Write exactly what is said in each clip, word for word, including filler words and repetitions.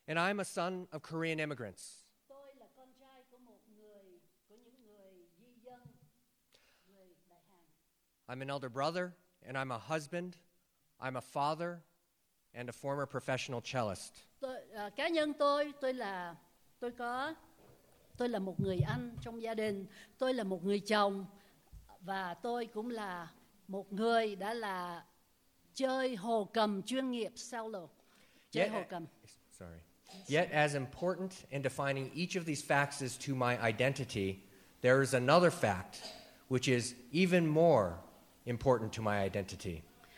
And I'm a son of Korean immigrants. Tôi là con trai của một người của những người di dân, người Đại Hàn. I'm an elder brother, and I'm a husband, I'm a father, and a former professional cellist. Tôi, à, cá nhân tôi, tôi là tôi có tôi là một người anh trong gia đình, tôi là một người chồng và tôi cũng là một người đã là chơi hồ cầm chuyên nghiệp cello. Chơi Yet, hồ cầm. sorry. Yet as important in defining each of these facts is to my identity, there is another fact which is even more important to my identity.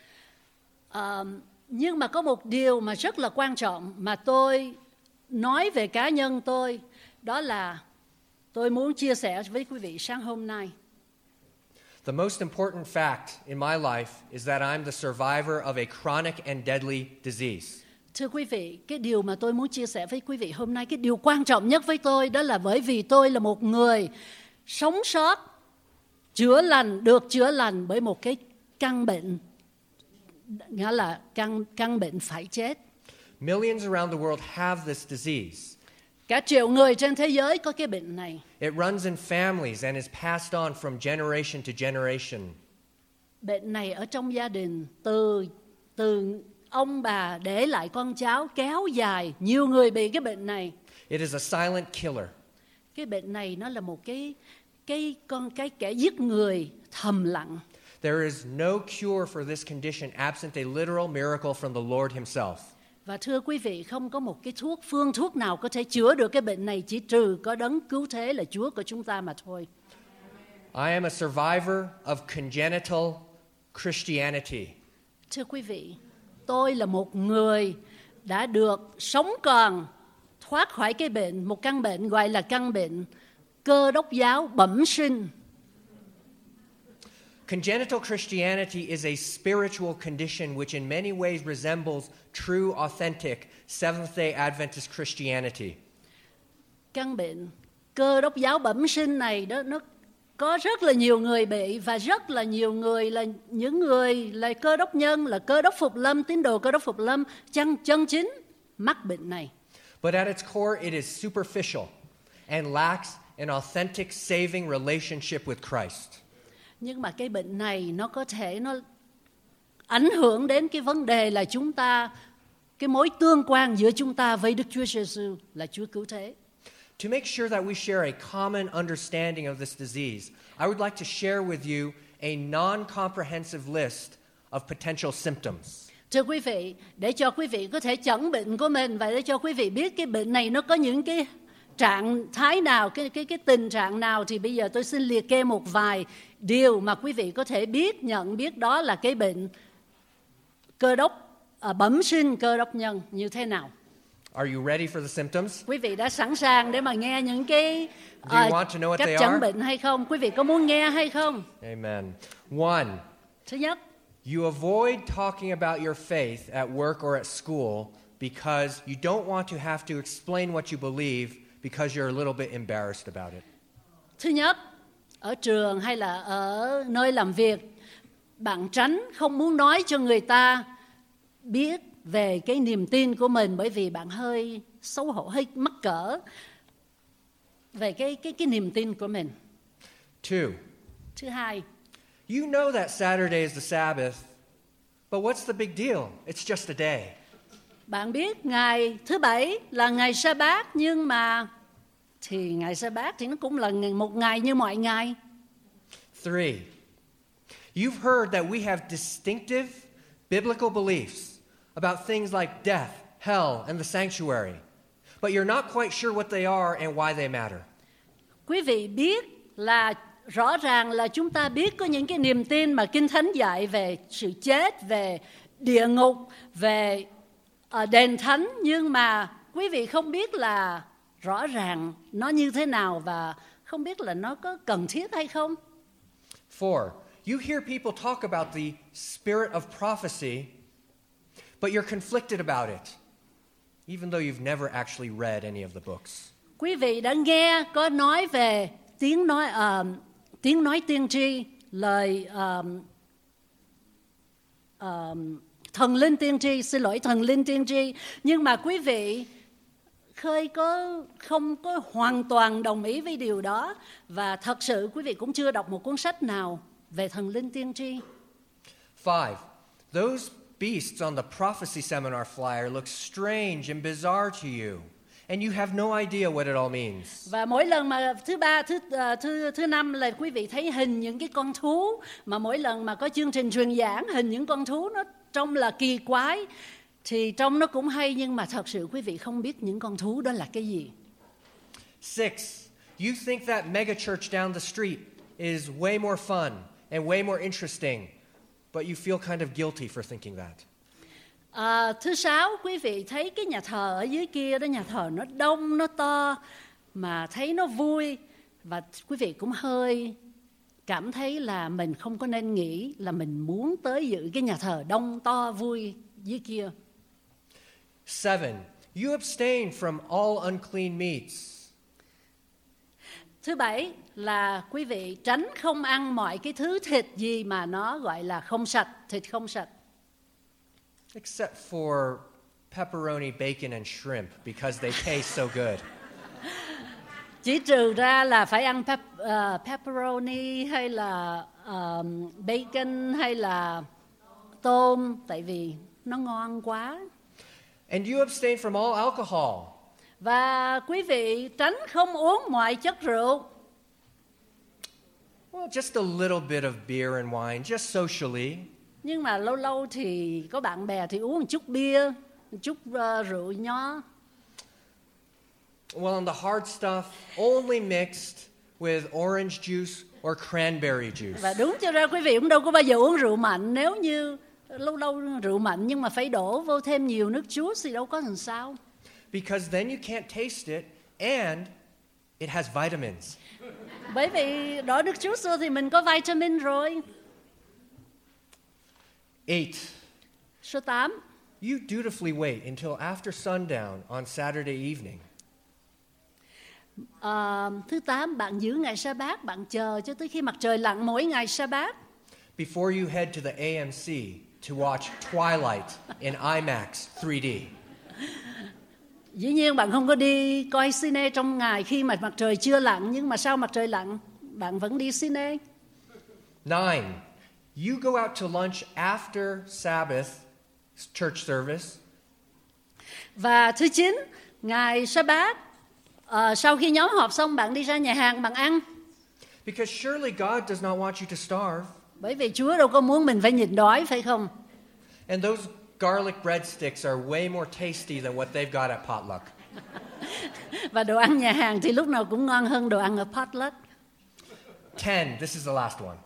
À, nhưng mà có một điều mà rất là quan trọng mà tôi nói về cá nhân tôi, đó là tôi muốn chia sẻ với quý vị sáng hôm nay. The most important fact in my life is that I'm the survivor of a chronic and deadly disease. Thưa quý vị, cái điều mà tôi muốn chia sẻ với quý vị hôm nay, cái điều quan trọng nhất với tôi đó là bởi vì tôi là một người sống sót, chữa lành, được chữa lành bởi một cái căn bệnh, nghĩa là căn, căn bệnh phải chết. Millions around the world have this disease. Cả triệu người trên thế giới có cái bệnh này. It runs in families and is passed on from generation to generation. Bệnh này ở trong gia đình, từ từ ông bà để lại con cháu kéo dài, nhiều người bị cái bệnh này. It is a silent killer. Cái bệnh này nó là một cái cái con cái kẻ giết người thầm lặng. There is no cure for this condition absent a literal miracle from the Lord himself. Và thưa quý vị, không có một cái thuốc, phương thuốc nào có thể chữa được cái bệnh này chỉ trừ có đấng cứu thế là Chúa của chúng ta mà thôi. I am a survivor of congenital Christianity. Thưa quý vị, tôi là một người đã được sống còn thoát khỏi cái bệnh, một căn bệnh gọi là căn bệnh Cơ Đốc giáo bẩm sinh. Congenital Christianity is a spiritual condition which in many ways resembles true, authentic Seventh-day Adventist Christianity. Căn bệnh Cơ Đốc giáo bẩm sinh này đó, nó có rất là nhiều người bị và rất là nhiều người là những người là Cơ Đốc nhân, là Cơ Đốc Phục Lâm, tín đồ Cơ Đốc Phục Lâm chân chân chính mắc bệnh này. But at its core, it is superficial and lacks an authentic saving relationship with Christ. Nhưng mà cái bệnh này nó có thể nó ảnh hưởng đến cái vấn đề là chúng ta, cái mối tương quan giữa chúng ta với Đức Chúa Giêsu là Chúa cứu thế. To make sure that we share a common understanding of this disease, I would like to share with you a non-comprehensive list of potential symptoms. Thưa quý vị, để cho quý vị có thể chẩn bệnh của mình và để cho quý vị biết cái bệnh này nó có những cái trạng thái nào, cái cái cái tình trạng nào thì bây giờ tôi xin liệt kê một vài điều mà quý vị có thể biết, nhận biết đó là cái bệnh cơ đốc à, bẩm sinh cơ đốc nhân như thế nào. Are you ready for the symptoms? Quý vị đã sẵn sàng để mà nghe những cái Do you uh, want to know what cách they chẩn are? bệnh hay không? Quý vị có muốn nghe hay không? Amen. One, Thứ nhất, you avoid talking about your faith at work or at school because you don't want to have to explain what you believe because you're a little bit embarrassed about it. Thứ nhất, ở trường hay là ở nơi làm việc, bạn tránh không muốn nói cho người ta biết về cái niềm tin của mình bởi vì bạn hơi xấu hổ, hơi mắc cỡ về cái cái cái niềm tin của mình. Two, Thứ hai, you know that Saturday is the Sabbath, but what's the big deal? It's just a day. bạn biết ngày thứ bảy là ngày sa-bát, nhưng mà thì ngày sa-bát thì nó cũng là một ngày như mọi ngày. Three, you've heard that we have distinctive biblical beliefs about things like death, hell, and the sanctuary, but you're not quite sure what they are and why they matter. Quý vị biết là rõ ràng là chúng ta biết có những cái niềm tin mà Kinh Thánh dạy về sự chết, về địa ngục, về uh, đền thánh, nhưng mà quý vị không biết là rõ ràng nó như thế nào và không biết là nó có cần thiết hay không. Four, you hear people talk about the spirit of prophecy, but you're conflicted about it, even though you've never actually read any of the books. Quý vị đã nghe có nói về tiếng nói uh, tiếng nói tiên tri, lời um, um, thần linh tiên tri, xin lỗi thần linh tiên tri, nhưng mà quý vị khơi có không có hoàn toàn đồng ý với điều đó, và thật sự quý vị cũng chưa đọc một cuốn sách nào về thần linh tiên tri. Five, those beasts on the prophecy seminar flyer look strange and bizarre to you, and you have no idea what it all means. Và mỗi lần mà thứ ba, thứ uh, thứ thứ năm là quý vị thấy hình những cái con thú, mà mỗi lần mà có chương trình truyền giảng hình những con thú nó trông là kỳ quái, thì trông nó cũng hay, nhưng mà thật sự quý vị không biết những con thú đó là cái gì. Six, you think that mega church down the street is way more fun and way more interesting, but you feel kind of guilty for thinking that. À, thứ sáu, quý vị thấy cái nhà thờ ở dưới kia đó, nhà thờ nó đông, nó to, mà thấy nó vui, và quý vị cũng hơi cảm thấy là mình không có nên nghĩ là mình muốn tới dự cái nhà thờ đông to vui dưới kia. Seven, you abstain from all unclean meats. Thứ bảy là quý vị tránh không ăn mọi cái thứ thịt gì mà nó gọi là không sạch, thịt không sạch. Except for pepperoni, bacon, and shrimp, because they taste so good. Chỉ trừ ra là phải ăn pep, uh, pepperoni hay là uh, bacon hay là tôm, tại vì nó ngon quá. And you abstain from all alcohol. Và quý vị tránh không uống mọi chất rượu. Well, just a little bit of beer and wine, just socially. Nhưng mà lâu lâu thì có bạn bè thì uống một chút bia, một chút uh, rượu nho. Well, and the hard stuff only mixed with orange juice or cranberry juice. Và đúng cho ra quý vị cũng đâu có bao giờ uống rượu mạnh, nếu như lâu lâu rượu mạnh nhưng mà phải đổ vô thêm nhiều nước juice thì đâu có làm sao. Because then you can't taste it and it has vitamins. Bởi vì đổ nước juice vô thì mình có vitamin rồi. Eight, Số tám. you dutifully wait until after sundown on Saturday evening. À, thứ tám, bạn giữ ngày sa-bát, bạn chờ cho tới khi mặt trời lặn mỗi ngày sa-bát. Before you head to the A M C to watch Twilight in IMAX three D. Dĩ nhiên bạn không có đi coi cine trong ngày khi mà mặt trời chưa lặn, nhưng mà sau mặt trời lặn bạn vẫn đi cine. Nine, you go out to lunch after Sabbath church service. Và thứ chín, ngày sa-bát, uh, sau khi nhóm họp xong bạn đi ra nhà hàng bạn ăn. Because surely God does not want you to starve. Bởi vì Chúa đâu có muốn mình phải nhịn đói, phải không? And those garlic breadsticks are way more tasty than what they've got at potluck. Và đồ ăn nhà hàng thì lúc nào cũng ngon hơn đồ ăn ở potluck. Ten, this is the last one.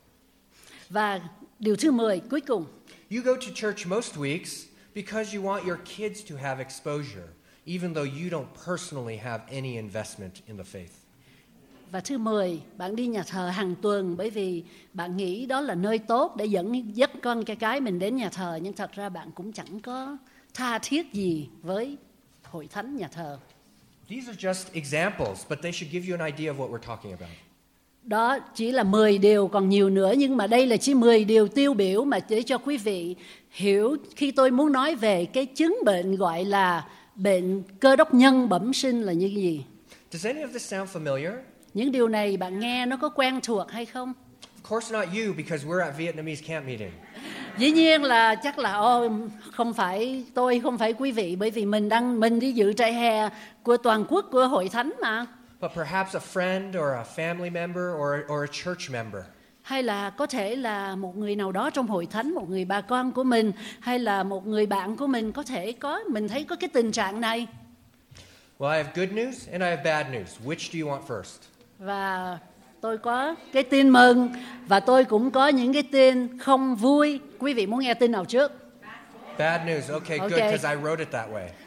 Và điều thứ mười, cuối cùng. You go to church most weeks because you want your kids to have exposure, even though you don't personally have any investment in the faith. Và thứ mười, bạn đi nhà thờ hàng tuần bởi vì bạn nghĩ đó là nơi tốt để dẫn dắt con cái cái mình đến nhà thờ, nhưng thật ra bạn cũng chẳng có tha thiết gì với hội thánh nhà thờ. These are just examples, but they should give you an idea of what we're talking about. Đó chỉ là mười điều, còn nhiều nữa, nhưng mà đây là chỉ mười điều tiêu biểu mà để cho quý vị hiểu khi tôi muốn nói về cái chứng bệnh gọi là bệnh cơ đốc nhân bẩm sinh là như gì. Does any of this sound familiar? Những điều này bạn nghe nó có quen thuộc hay không? Of course not you, because we're at Vietnamese camp meeting. Dĩ nhiên là chắc là ô, không phải tôi, không phải quý vị, bởi vì mình đang mình đi dự trại hè của toàn quốc của hội thánh mà. But perhaps a friend or a family member or, or a church member. Hay là có thể là một người nào đó trong hội thánh, một người bà con của mình, hay là một người bạn của mình có thể có, mình thấy có cái tình trạng này. Well, I have good news and I have bad news. Which do you want first? Và tôi có cái tin mừng và tôi cũng có những cái tin không vui. Quý vị muốn nghe tin nào trước? Bad news. Okay, good, Okay. because I wrote it that way.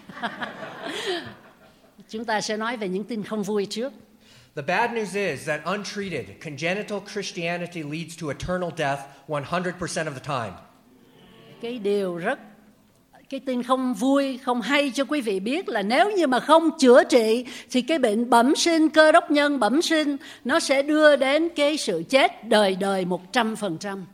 Chúng ta sẽ nói về những tin không vui trước. The bad news is that untreated, congenital Christianity leads to eternal death one hundred percent of the time. Cái điều rất cái tin không vui, không hay cho quý vị biết là nếu như mà không chữa trị thì cái bệnh bẩm sinh, cơ đốc nhân bẩm sinh nó sẽ đưa đến cái sự chết đời đời một trăm phần trăm.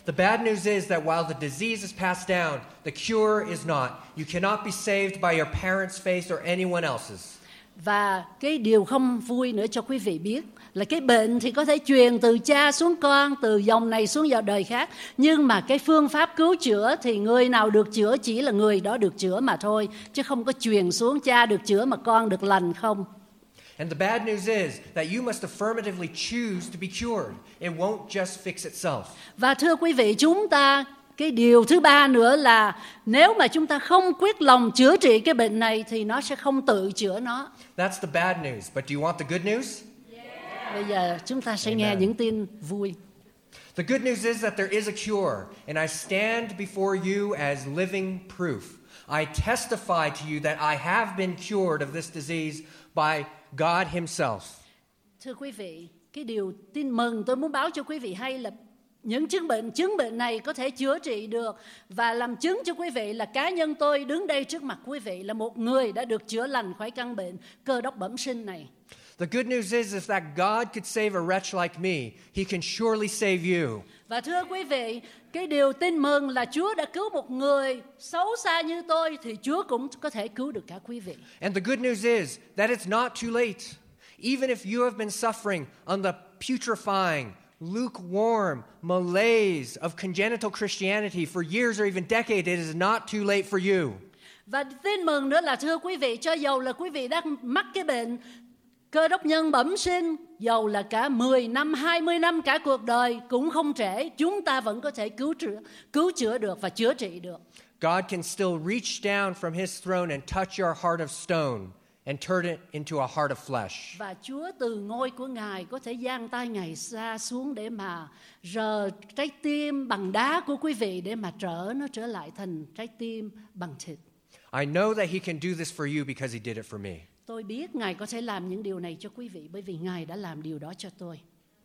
The bad news is that while the disease is passed down, the cure is not. You cannot be saved by your parents' faith or anyone else's. Và cái điều không vui nữa cho quý vị biết là cái bệnh thì có thể truyền từ cha xuống con, từ dòng này xuống dòng đời khác. Nhưng mà cái phương pháp cứu chữa thì người nào được chữa chỉ là người đó được chữa mà thôi. Chứ không có truyền xuống cha được chữa mà con được lành không. And the bad news is that you must affirmatively choose to be cured. It won't just fix itself. Và thưa quý vị, chúng ta, cái điều thứ ba nữa là nếu mà chúng ta không quyết lòng chữa trị cái bệnh này thì nó sẽ không tự chữa nó. That's the bad news. But do you want the good news? Bây giờ chúng ta sẽ Amen. nghe những tin vui. The good news is that there is a cure, and I stand before you as living proof. I testify to you that I have been cured of this disease by God Himself. Thưa quý vị, cái điều tin mừng tôi muốn báo cho quý vị hay là những chứng bệnh, chứng bệnh này có thể chữa trị được, và làm chứng cho quý vị là cá nhân tôi đứng đây trước mặt quý vị là một người đã được chữa lành khỏi căn bệnh cơ đốc bẩm sinh này. The good news is, is that God could save a wretch like me. He can surely save you. Và thưa quý vị, cái điều tin mừng là Chúa đã cứu một người xấu xa như tôi thì Chúa cũng có thể cứu được cả quý vị. And the good news is that it's not too late. Even if you have been suffering on the putrefying, lukewarm malaise of congenital Christianity for years or even decades, it is not too late for you. Và tin mừng nữa là thưa quý vị, cho dầu là quý vị đang mắc cái bệnh cơ đốc nhân bẩm sinh, dầu là cả mười năm, hai mươi năm, cả cuộc đời cũng không trễ, chúng ta vẫn có thể cứu chữa, cứu chữa được và chữa trị được. God can still reach down from His throne and touch your heart of stone and turn it into a heart of flesh. Và Chúa từ ngôi của Ngài có thể giang tay Ngài ra xuống để mà rờ trái tim bằng đá của quý vị để mà trở nó trở lại thành trái tim bằng thịt. I know that He can do this for you because He did it for me. Tôi biết Ngài có thể làm những điều này cho quý vị bởi vì Ngài đã làm điều đó cho tôi.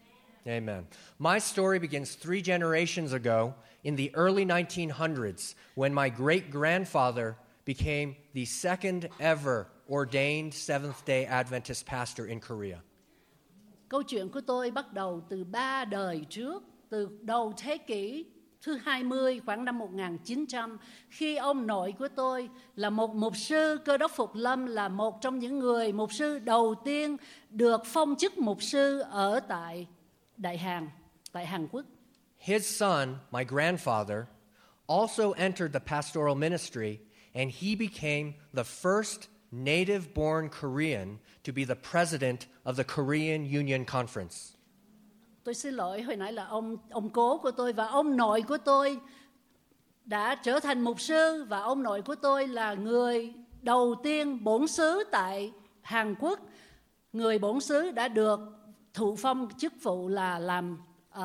Amen. My story begins three generations ago in the early nineteen hundreds when my great-grandfather became the second ever ordained Seventh-day Adventist pastor in Korea. Câu chuyện của tôi bắt đầu từ ba đời trước, từ đầu thế kỷ thứ hai mươi, khoảng năm một nghìn chín trăm, khi ông nội của tôi là một mục sư Cơ đốc Phục Lâm, là một trong những người mục sư đầu tiên được phong chức mục sư ở tại Đại Hàn, tại Hàn Quốc. His son, my grandfather, also entered the pastoral ministry, and he became the first native-born Korean to be the president of the Korean Union Conference. Tôi xin lỗi, hồi nãy là ông ông cố của tôi và ông nội của tôi đã trở thành mục sư, và ông nội của tôi là người đầu tiên bổn xứ tại Hàn Quốc, người bổn xứ đã được thụ phong chức vụ là làm uh,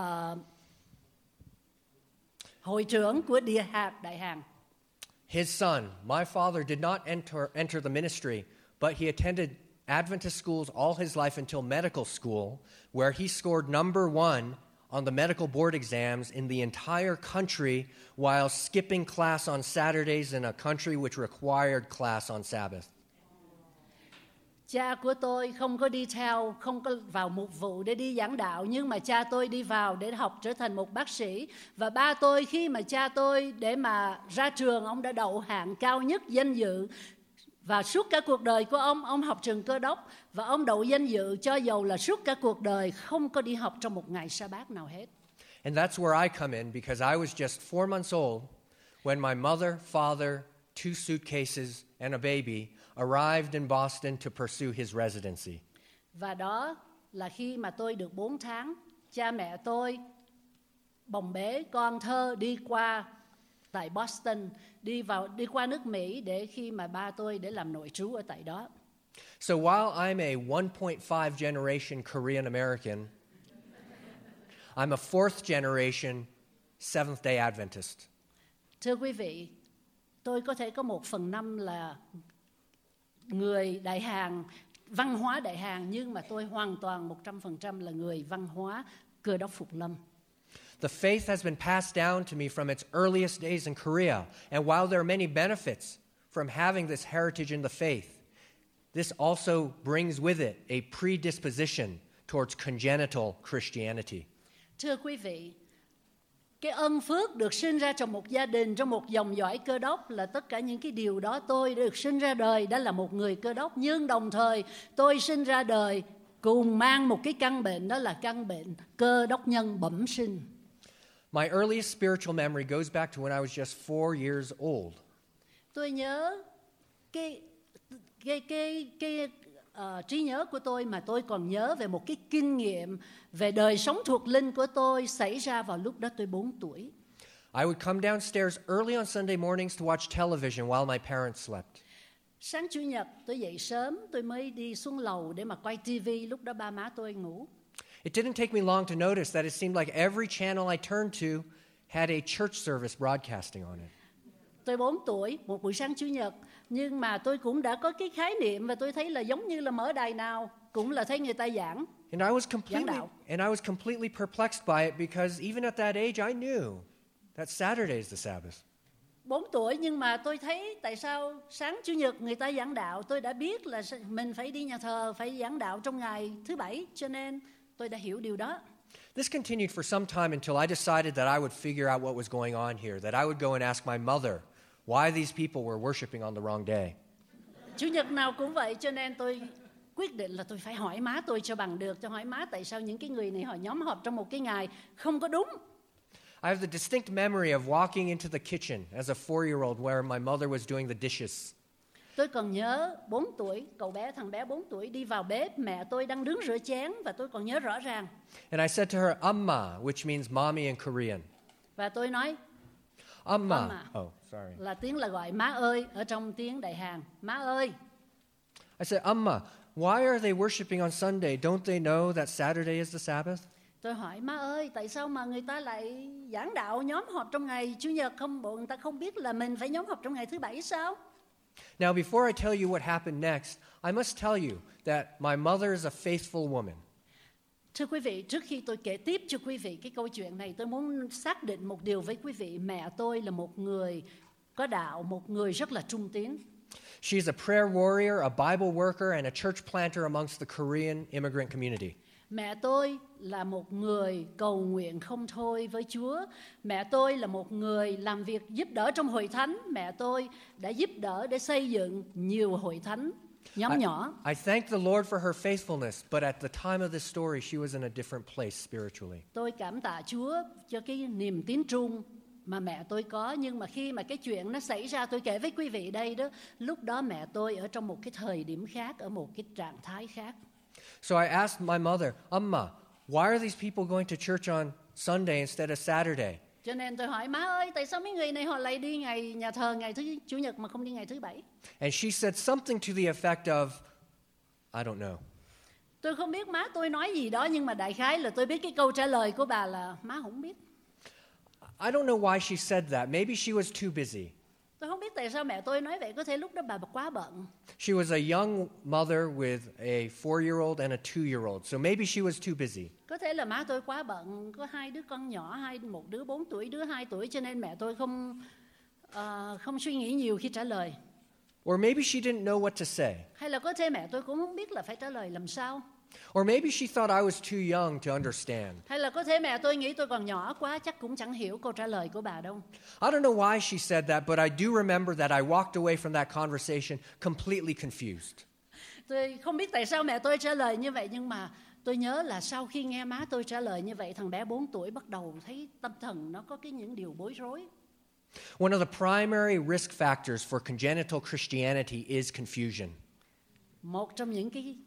hội trưởng của Địa hạt Đại Hàn. His son, my father, did not enter, enter the ministry, but he attended Adventist schools all his life until medical school, where he scored number one on the medical board exams in the entire country while skipping class on Saturdays in a country which required class on Sabbath. Cha của tôi không có đi theo, không có vào mục vụ để đi giảng đạo, nhưng mà cha tôi đi vào để học trở thành một bác sĩ. Và ba tôi, khi mà cha tôi để mà ra trường, ông đã đậu hạng cao nhất danh dự. Và suốt cả cuộc đời của ông, ông học trường Cơ đốc và ông đậu danh dự cho dầu là suốt cả cuộc đời không có đi học trong một ngày sa-bát nào hết. And that's where I come in, because I was just four months old when my mother, father, two suitcases and a baby arrived in Boston to pursue his residency. Và đó là khi mà tôi được bốn tháng, cha mẹ tôi bồng bế con thơ đi qua tại Boston, đi vào đi qua nước Mỹ để khi mà ba tôi để làm nội trú ở tại đó. So while I'm a one point five generation Korean American, I'm a fourth generation Seventh-day Adventist. Thưa quý vị, tôi có thể có một phần năm là người Đại Hàn, văn hóa Đại Hàn, nhưng mà tôi hoàn toàn một trăm phần trăm là người văn hóa Cơ đốc Phục Lâm. The faith has been passed down to me from its earliest days in Korea, and while there are many benefits from having this heritage in the faith, this also brings with it a predisposition towards congenital Christianity. Thưa quý vị, cái ân phước được sinh ra trong một gia đình, trong một dòng dõi Cơ Đốc là tất cả những cái điều đó. Tôi được sinh ra đời đã là một người Cơ Đốc, nhưng đồng thời tôi sinh ra đời cùng mang một cái căn bệnh, đó là căn bệnh Cơ Đốc nhân bẩm sinh. My earliest spiritual memory goes back to when I was just four years old. Tôi nhớ cái cái cái cái uh, trí nhớ của tôi mà tôi còn nhớ về một cái kinh nghiệm về đời sống thuộc linh của tôi xảy ra vào lúc đó tôi bốn tuổi. I would come downstairs early on Sunday mornings to watch television while my parents slept. Sáng Chủ nhật tôi dậy sớm, tôi mới đi xuống lầu để mà quay tivi, lúc đó ba má tôi ngủ. It didn't take me long to notice that it seemed like every channel I turned to had a church service broadcasting on it. Tôi bốn tuổi, một buổi sáng Chủ nhật, nhưng mà tôi cũng đã có cái khái niệm và tôi thấy là giống như là mở đài nào cũng là thấy người ta giảng. And I was completely and I was completely perplexed by it because even at that age I knew that Saturday is the Sabbath. Bốn tuổi nhưng mà tôi thấy tại sao sáng Chủ nhật người ta giảng đạo, tôi đã biết là mình phải đi nhà thờ, phải giảng đạo trong ngày thứ bảy, cho nên tôi đã hiểu điều đó. This continued for some time until I decided that I would figure out what was going on here, that I would go and ask my mother why these people were worshiping on the wrong day. Chủ nhật nào cũng vậy, cho nên tôi quyết định là tôi phải hỏi má tôi cho bằng được, cho hỏi má tại sao những cái người này họ nhóm họp trong một cái ngày không có đúng. I have the distinct memory of walking into the kitchen as a four-year-old where my mother was doing the dishes. Tôi còn nhớ bốn tuổi, cậu bé, thằng bé bốn tuổi đi vào bếp, mẹ tôi đang đứng rửa chén và tôi còn nhớ rõ ràng. And I said to her, Amma, which means mommy in Korean. Và tôi nói, Amma. Amma. Oh, sorry. Là tiếng là gọi má ơi ở trong tiếng Đại Hàn. Má ơi. I said, Amma, why are they worshiping on Sunday? Don't they know that Saturday is the Sabbath? Tôi hỏi má ơi, tại sao mà người ta lại giảng đạo nhóm họp trong ngày Chủ nhật, không bộ người ta không biết là mình phải nhóm họp trong ngày thứ bảy sao? Now, before I tell you what happened next, I must tell you that my mother is a faithful woman. Thưa quý vị, trước khi tôi kể tiếp cho quý vị cái câu chuyện này, tôi muốn xác định một điều với quý vị. Mẹ tôi là một người có đạo, một người rất là trung tín. She's a prayer warrior, a Bible worker, and a church planter amongst the Korean immigrant community. Mẹ tôi là một người cầu nguyện không thôi với Chúa. Mẹ tôi là một người làm việc giúp đỡ trong hội thánh. Mẹ tôi đã giúp đỡ để xây dựng nhiều hội thánh nhóm I, nhỏ. I thank the Lord for her faithfulness, but at the time of this story, she was in a different place spiritually. Tôi cảm tạ Chúa cho cái niềm tín trung mà mẹ tôi có, nhưng mà khi mà cái chuyện nó xảy ra, tôi kể với quý vị đây đó, lúc đó mẹ tôi ở trong một cái thời điểm khác, ở một cái trạng thái khác. So I asked my mother, Amma, why are these people going to church on Sunday instead of Saturday? Cho nên tôi hỏi má ơi, tại sao mấy người này họ lại đi ngày nhà thờ ngày thứ Chủ nhật mà không đi ngày thứ bảy? And she said something to the effect of, I don't know. Tôi không biết má tôi nói gì đó, nhưng mà đại khái là tôi biết cái câu trả lời của bà là má không biết. I don't know why she said that. Maybe she was too busy. Tôi không biết tại sao mẹ tôi nói vậy, có thể lúc đó bà quá bận. She was a young mother with a four-year-old and a two-year-old, so maybe she was too busy. Có thể là má tôi quá bận, có hai đứa con nhỏ, hai một đứa bốn tuổi, đứa hai tuổi, cho nên mẹ tôi không uh, không suy nghĩ nhiều khi trả lời. Or maybe she didn't know what to say. Hay là có thể mẹ tôi cũng không biết là phải trả lời làm sao. Or maybe she thought I was too young to understand. Hay là có thể mẹ tôi nghĩ tôi còn nhỏ quá, chắc cũng chẳng hiểu câu trả lời của bà đâu. I don't know why she said that, but I do remember that I walked away from that conversation completely confused. Tôi không biết tại sao mẹ tôi trả lời như vậy, nhưng mà tôi nhớ là sau khi nghe má tôi trả lời như vậy, thằng bé bốn tuổi bắt đầu thấy tâm thần nó có cái những điều bối rối. One of the primary risk factors for congenital Christianity is confusion. Một trong những cái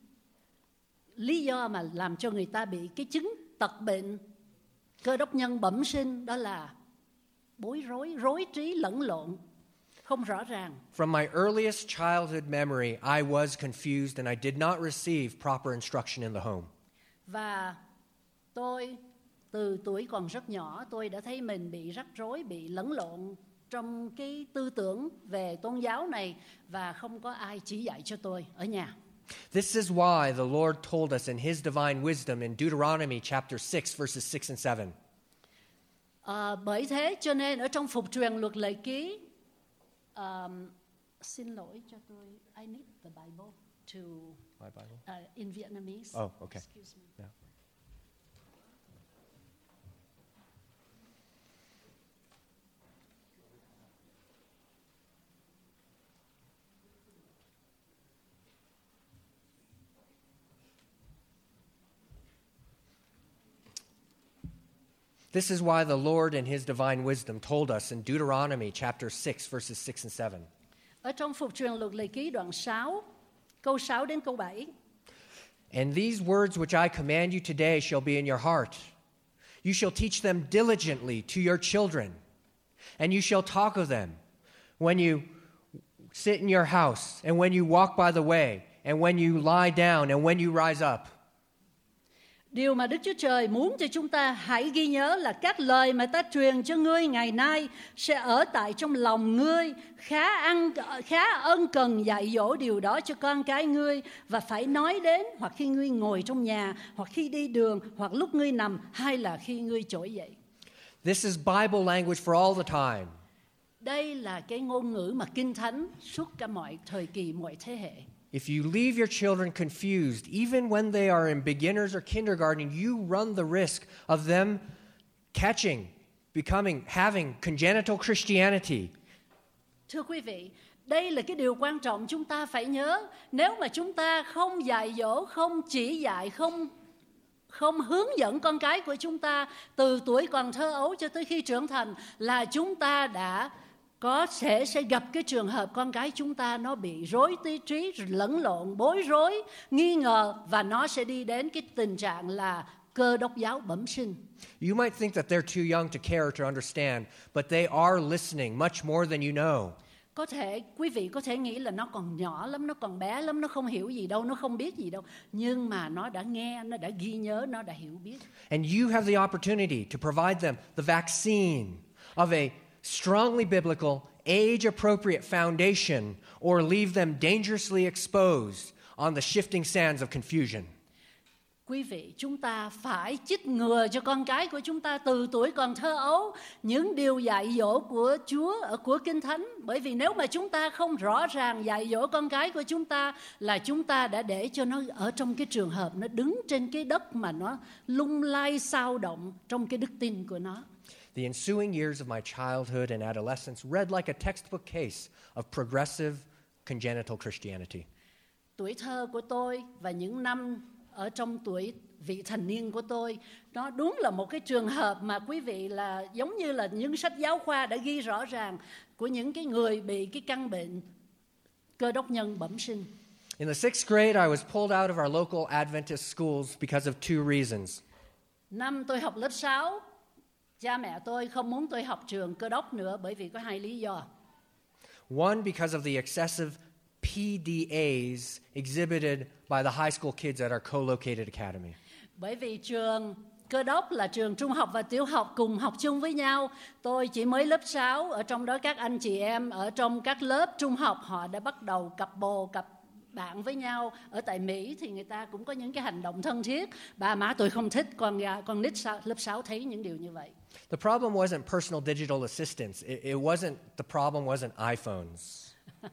lý do mà làm cho người ta bị cái chứng tật bệnh Cơ Đốc nhân bẩm sinh đó là bối rối, rối trí, lẫn lộn, không rõ ràng. From my earliest childhood memory, I was confused and I did not receive proper instruction in the home. Và tôi từ tuổi còn rất nhỏ, tôi đã thấy mình bị rắc rối, bị lẫn lộn trong cái tư tưởng về tôn giáo này và không có ai chỉ dạy cho tôi ở nhà. This is why the Lord told us in His divine wisdom in Deuteronomy chapter six, verses six and seven. À, bởi thế cho nên ở trong phục truyền luật lệ ký, um, xin lỗi cho tôi, I need the Bible to My Bible. uh, in Vietnamese. Oh, okay. Excuse me. Yeah. This is why the Lord in his divine wisdom told us in Deuteronomy chapter six verses six and seven. Ở trong Phục truyền luật Lệ Ký đoạn sáu, câu sáu đến câu bảy. And these words which I command you today shall be in your heart. You shall teach them diligently to your children, and you shall talk of them when you sit in your house, and when you walk by the way, and when you lie down, and when you rise up. Điều mà Đức Chúa Trời muốn cho chúng ta hãy ghi nhớ là các lời mà ta truyền cho ngươi ngày nay sẽ ở tại trong lòng ngươi, khá ăn khá ân cần dạy dỗ điều đó cho con cái ngươi, và phải nói đến hoặc khi ngươi ngồi trong nhà, hoặc khi đi đường, hoặc lúc ngươi nằm, hay là khi ngươi trỗi dậy. This is Bible language for all the time. Đây là cái ngôn ngữ mà Kinh Thánh suốt cả mọi thời kỳ, mọi thế hệ. If you leave your children confused, even when they are in beginners or kindergarten, you run the risk of them catching, becoming, having congenital Christianity. Thưa quý vị, đây là cái điều quan trọng chúng ta phải nhớ. Nếu mà chúng ta không dạy dỗ, không chỉ dạy, không không hướng dẫn con cái của chúng ta từ tuổi còn thơ ấu cho tới khi trưởng thành, là chúng ta đã có thể sẽ gặp cái trường hợp con cái chúng ta nó bị rối tí trí, lẫn lộn, bối rối, nghi ngờ, và nó sẽ đi đến cái tình trạng là Cơ Đốc giáo bẩm sinh. You might think that they're too young to care to understand, but they are listening much more than you know. Có thể quý vị có thể nghĩ là nó còn nhỏ lắm, nó còn bé lắm, nó không hiểu gì đâu, nó không biết gì đâu, nhưng mà nó đã nghe, nó đã ghi nhớ, nó đã hiểu biết. And you have the opportunity to provide them the vaccine of a strongly biblical, age-appropriate foundation, or leave them dangerously exposed on the shifting sands of confusion. Quý vị, chúng ta phải chích ngừa cho con cái của chúng ta từ tuổi còn thơ ấu những điều dạy dỗ của Chúa ở của Kinh Thánh. Bởi vì nếu mà chúng ta không rõ ràng dạy dỗ con cái của chúng ta, là chúng ta đã để cho nó ở trong cái trường hợp nó đứng trên cái đất mà nó lung lay xao động trong cái đức tin của nó. The ensuing years of my childhood and adolescence read like a textbook case of progressive congenital Christianity. Tuổi thơ của tôi và những năm ở trong tuổi vị thành niên của tôi, nó đúng là một cái trường hợp mà quý vị là giống như là những sách giáo khoa đã ghi rõ ràng của những cái người bị cái căn bệnh cơ đốc nhân bẩm sinh. In the sixth grade, I was pulled out of our local Adventist schools because of two reasons. Năm tôi học lớp sáu, cha mẹ tôi không muốn tôi học trường Cơ Đốc nữa bởi vì có hai lý do. One, because of the excessive P D As exhibited by the high school kids at our co-located academy. Bởi vì trường Cơ Đốc là trường trung học và tiểu học cùng học chung với nhau. Tôi chỉ mới lớp sáu, ở trong đó các anh chị em ở trong các lớp trung học họ đã bắt đầu cặp bồ, cặp bạn với nhau. Ở tại Mỹ thì người ta cũng có những cái hành động thân thiết. Ba má tôi không thích, con con nít lớp sáu thấy những điều như vậy. The problem wasn't personal digital assistants. It, it wasn't, the problem wasn't iPhones.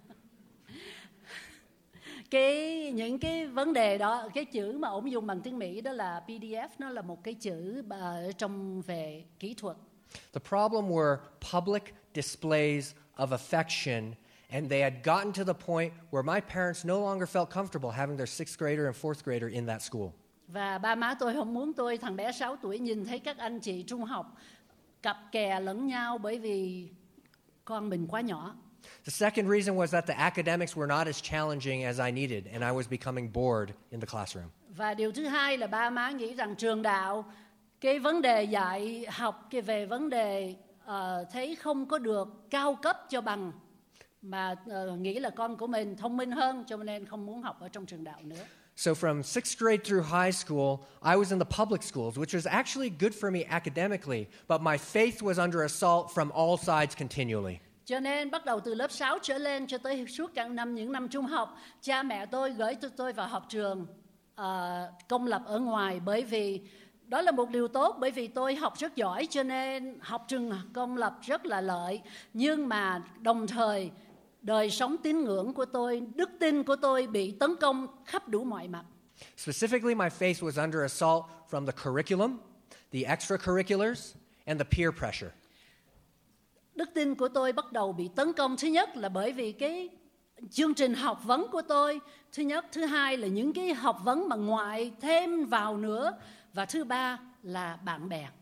Cái những cái vấn đề đó, cái chữ mà ông dùng bằng tiếng Mỹ đó là P D F, nó là một cái chữ ở trong về kỹ thuật. The problem were public displays of affection, and they had gotten to the point where my parents no longer felt comfortable having their sixth grader and fourth grader in that school. Và ba má tôi không muốn tôi, thằng bé sáu tuổi, nhìn thấy các anh chị trung học cặp kè lẫn nhau bởi vì con mình quá nhỏ. The second reason was that the academics were not as challenging as I needed, and I was becoming bored in the classroom. Và điều thứ hai là ba má nghĩ rằng trường đạo, cái vấn đề dạy học cái về vấn đề uh, thấy không có được cao cấp cho bằng, mà uh, nghĩ là con của mình thông minh hơn, cho nên không muốn học ở trong trường đạo nữa. So from sixth grade through high school, I was in the public schools, which was actually good for me academically, but my faith was under assault from all sides continually. Cho nên bắt đầu từ lớp sáu trở lên cho tới suốt cả năm những năm trung học, cha mẹ tôi gửi tôi, tôi vào học trường uh, công lập ở ngoài, bởi vì đó là một điều tốt, bởi vì tôi học rất giỏi cho nên học trường công lập rất là lợi. Nhưng mà đồng thời đời sống tín ngưỡng của tôi, đức tin của tôi bị tấn công khắp đủ mọi mặt. Specifically, my faith was under assault from the curriculum, the extracurriculars, and the peer pressure. Đức tin của tôi bắt đầu bị tấn công, thứ nhất là bởi vì cái chương trình học vấn của tôi, thứ nhất, thứ hai là những cái học vấn mà ngoại thêm vào nữa, và thứ ba là bạn bè.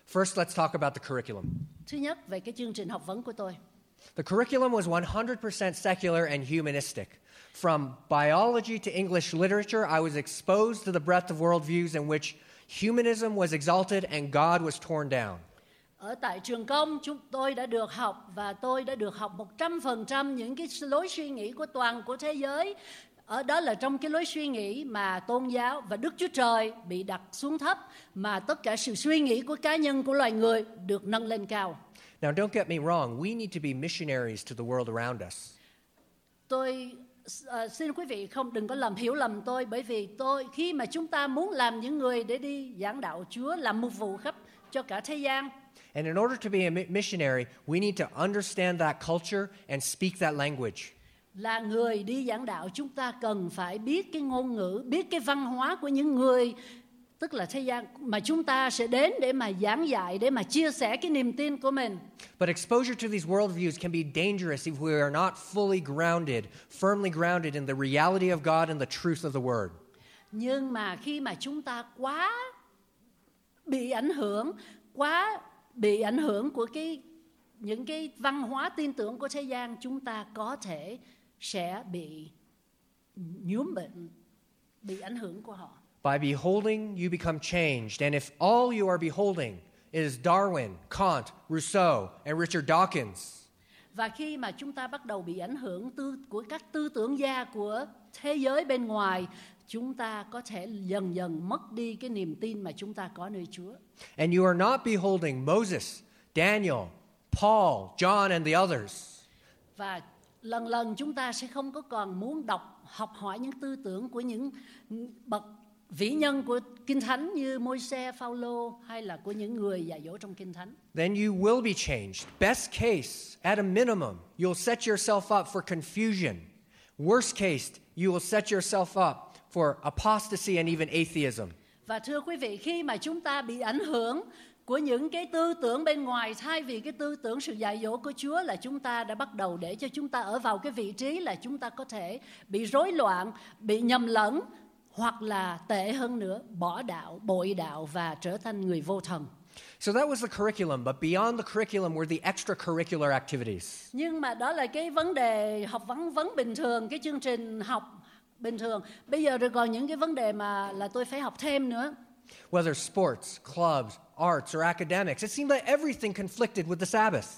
First, let's talk about the curriculum. Thứ nhất, về cái chương trình học vấn của tôi. The curriculum was one hundred percent secular and humanistic. From biology to English literature, I was exposed to the breadth of worldviews in which humanism was exalted and God was torn down. Ở tại trường công, chúng tôi đã được học và tôi đã được học một trăm phần trăm những cái lối suy nghĩ của toàn của thế giới. Ở đó là trong cái lối suy nghĩ mà tôn giáo và Đức Chúa Trời bị đặt xuống thấp, mà tất cả sự suy nghĩ của cá nhân của loài người được nâng lên cao. Now, don't get me wrong. We need to be missionaries to the world around us. Tôi uh, xin quý vị không đừng có làm hiểu lầm tôi, bởi vì tôi khi mà chúng ta muốn làm những người để đi giảng đạo Chúa, làm mục vụ khắp cho cả thế gian. And in order to be a missionary, we need to understand that culture and speak that language. Là người đi giảng đạo, chúng ta cần phải biết cái ngôn ngữ, biết cái văn hóa của những người, tức là thế gian mà chúng ta sẽ đến để mà giảng dạy, để mà chia sẻ cái niềm tin của mình. But exposure to these worldviews can be dangerous if we are not fully grounded, firmly grounded in the reality of God and the truth of the Word. Nhưng mà khi mà chúng ta quá bị ảnh hưởng, quá bị ảnh hưởng của cái những cái văn hóa tin tưởng của thế gian, chúng ta có thể sẽ bị nhuốm bệnh, bị ảnh hưởng của họ. By beholding, you become changed. And if all you are beholding is Darwin, Kant, Rousseau, and Richard Dawkins, và khi mà chúng ta bắt đầu bị ảnh hưởng tư, của các tư tưởng gia của thế giới bên ngoài, chúng ta có thể dần dần mất đi cái niềm tin mà chúng ta có nơi Chúa. and you are not beholding Moses, Daniel, Paul, John, and the others, Và lần lần chúng ta sẽ không có còn muốn đọc, học hỏi những tư tưởng của những bậc vĩ nhân của Kinh Thánh như Môi-se, Phao-lô, hay là của những người dạy dỗ trong Kinh Thánh. then you will be changed. Best case, at a minimum, you'll set yourself up for confusion. Worst case, you will set yourself up for apostasy and even atheism. Và thưa quý vị, khi mà chúng ta bị ảnh hưởng của những cái tư tưởng bên ngoài, thay vì cái tư tưởng sự dạy dỗ của Chúa, là chúng ta đã bắt đầu để cho chúng ta ở vào cái vị trí là chúng ta có thể bị rối loạn, bị nhầm lẫn, hoặc là tệ hơn nữa, bỏ đạo, bội đạo và trở thành người vô thần. So that was the curriculum, but beyond the curriculum were the extracurricular activities. Nhưng mà đó là cái vấn đề học vấn vấn bình thường, cái chương trình học bình thường. Bây giờ rồi còn những cái vấn đề mà là tôi phải học thêm nữa. Whether sports, clubs, arts, or academics, it seemed like everything conflicted with the Sabbath.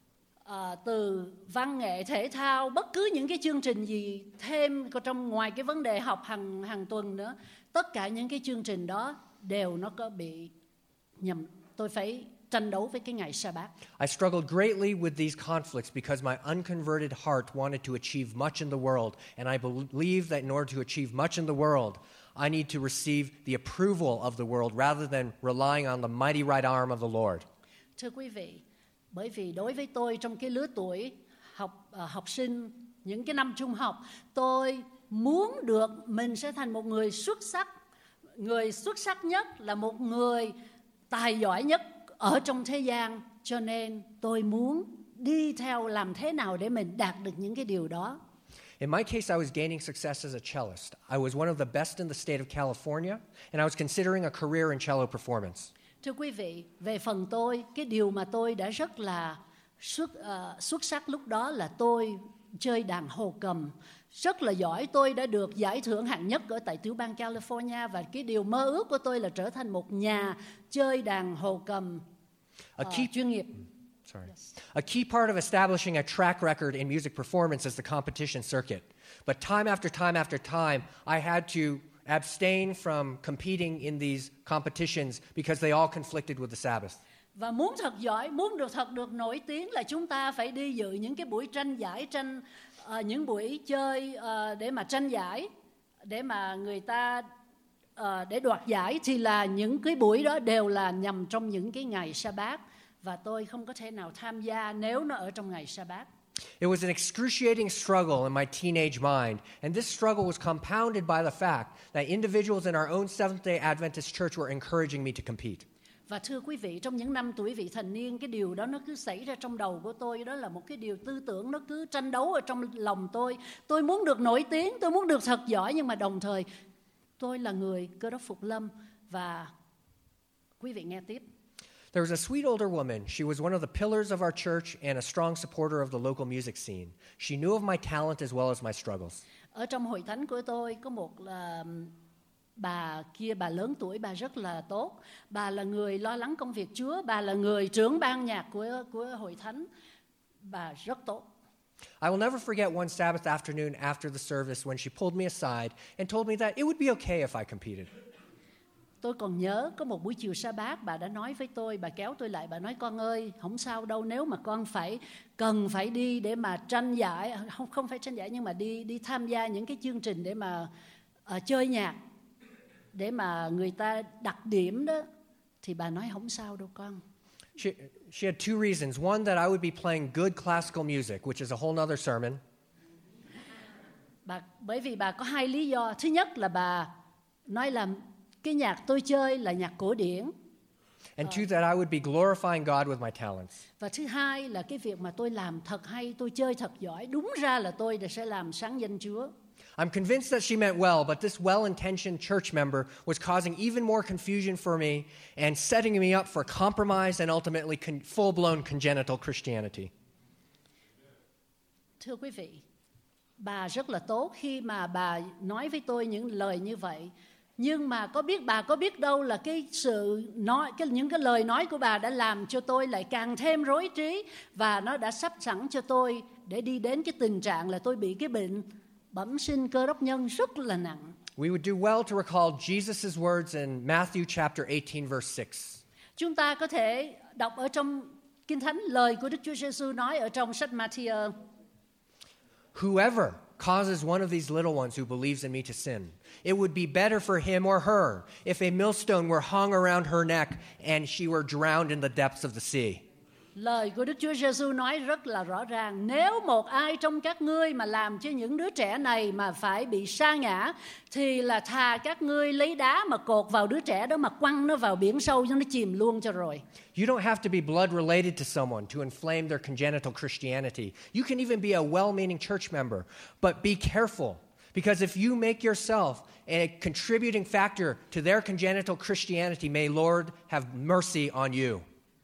À, từ văn nghệ, thể thao, bất cứ những cái chương trình gì thêm trong ngoài cái vấn đề học hàng hàng tuần nữa, tất cả những cái chương trình đó đều nó có bị nhầm. Tôi phải tranh đấu với cái ngày Sa-bát. I struggled greatly with these conflicts because my unconverted heart wanted to achieve much in the world, and I believe that in order to achieve much in the world, I need to receive the approval of the world rather than relying on the mighty right arm of the Lord. Thưa quý vị, bởi vì đối với tôi trong cái lứa tuổi học uh, học sinh, những cái năm trung học, tôi muốn được mình sẽ thành một người xuất sắc, người xuất sắc nhất là một người tài giỏi nhất ở trong thế gian, cho nên tôi muốn đi theo làm thế nào để mình đạt được những cái điều đó. In my case, I was gaining success as a cellist. I was one of the best in the state of California, and I was considering a career in cello performance. Thưa quý vị, về phần tôi, cái điều mà tôi đã rất là xuất, uh, xuất sắc lúc đó là tôi chơi đàn hồ cầm rất là giỏi. Tôi đã được giải thưởng hạng nhất ở tại tiểu bang California, và cái điều mơ ước của tôi là trở thành một nhà chơi đàn hồ cầm A uh, key chuyên nghiệp. Sorry. A key part of establishing a track record in music performance is the competition circuit. But time after time after time, I had to abstain from competing in these competitions because they all conflicted with the Sabbath. Và muốn thật giỏi, muốn được thật được nổi tiếng là chúng ta phải đi dự những cái buổi tranh giải, tranh uh, những buổi chơi uh, để mà tranh giải, để mà người ta uh, để đoạt giải, thì là những cái buổi đó đều là nhằm trong những cái ngày Sa-bát, và tôi không có thể nào tham gia nếu nó ở trong ngày Sa-bát. It was an excruciating struggle in my teenage mind, and this struggle was compounded by the fact that individuals in our own Seventh-day Adventist church were encouraging me to compete. Và thưa quý vị, trong những năm tuổi vị thành niên, cái điều đó nó cứ xảy ra trong đầu của tôi, đó là một cái điều tư tưởng nó cứ tranh đấu ở trong lòng tôi. Tôi muốn được nổi tiếng, tôi muốn được thật giỏi, nhưng mà đồng thời tôi là người Cơ Đốc Phục Lâm. Và quý vị nghe tiếp. There was a sweet older woman. She was one of the pillars of our church and a strong supporter of the local music scene. She knew of my talent as well as my struggles. Ở trong hội thánh của tôi có một là bà kia, bà lớn tuổi, bà rất là tốt. Bà là người lo lắng công việc Chúa, bà là người trưởng ban nhạc của của hội thánh. Bà rất tốt. I will never forget one Sabbath afternoon after the service when she pulled me aside and told me that it would be okay if I competed. Tôi còn nhớ có một buổi chiều sa bát, bà đã nói với tôi, bà kéo tôi lại, bà nói con ơi, không sao đâu, nếu mà con phải cần phải đi để mà tranh giải, không không phải tranh giải nhưng mà đi đi tham gia những cái chương trình để mà uh, chơi nhạc, để mà người ta đặt điểm đó, thì bà nói không sao đâu con. She, she had two reasons. One, that I would be playing good classical music, which is a whole other sermon. Bà, bởi vì bà có hai lý do. Thứ nhất là bà nói là cái nhạc tôi chơi là nhạc cổ điển. And two, that I would be glorifying God with my talents. Và thứ hai là cái việc mà tôi làm thật hay, tôi chơi thật giỏi. Đúng ra là tôi sẽ làm sáng danh Chúa. I'm convinced that she meant well, but this well-intentioned church member was causing even more confusion for me and setting me up for compromise and ultimately con- full-blown congenital Christianity. Thưa quý vị, bà rất là tốt khi mà bà nói với tôi những lời như vậy. Nhưng mà có biết bà có biết đâu là cái sự nói cái những cái lời nói của bà đã làm cho tôi lại càng thêm rối trí, và nó đã sắp sẵn cho tôi để đi đến cái tình trạng là tôi bị cái bệnh bẩm sinh cơ đốc nhân rất là nặng. We would do well to recall Jesus' words in Matthew chapter eighteen verse six. Chúng ta có thể đọc ở trong Kinh Thánh lời của Đức Chúa Giêsu nói ở trong sách Ma-thi-ơ. Whoever causes one of these little ones who believes in me to sin, it would be better for him or her if a millstone were hung around her neck and she were drowned in the depths of the sea. Lời của Đức Chúa Giêsu nói rất là rõ ràng, nếu một ai trong các ngươi mà làm cho những đứa trẻ này mà phải bị sa ngã, thì là thà các ngươi lấy đá mà cột vào đứa trẻ đó mà quăng nó vào biển sâu cho nó chìm luôn cho rồi. You don't have to be blood related to someone to inflame their congenital Christianity. You can even be a well-meaning church member, but be careful, because if you make yourself a contributing factor to their congenital Christianity, may Lord have mercy on you.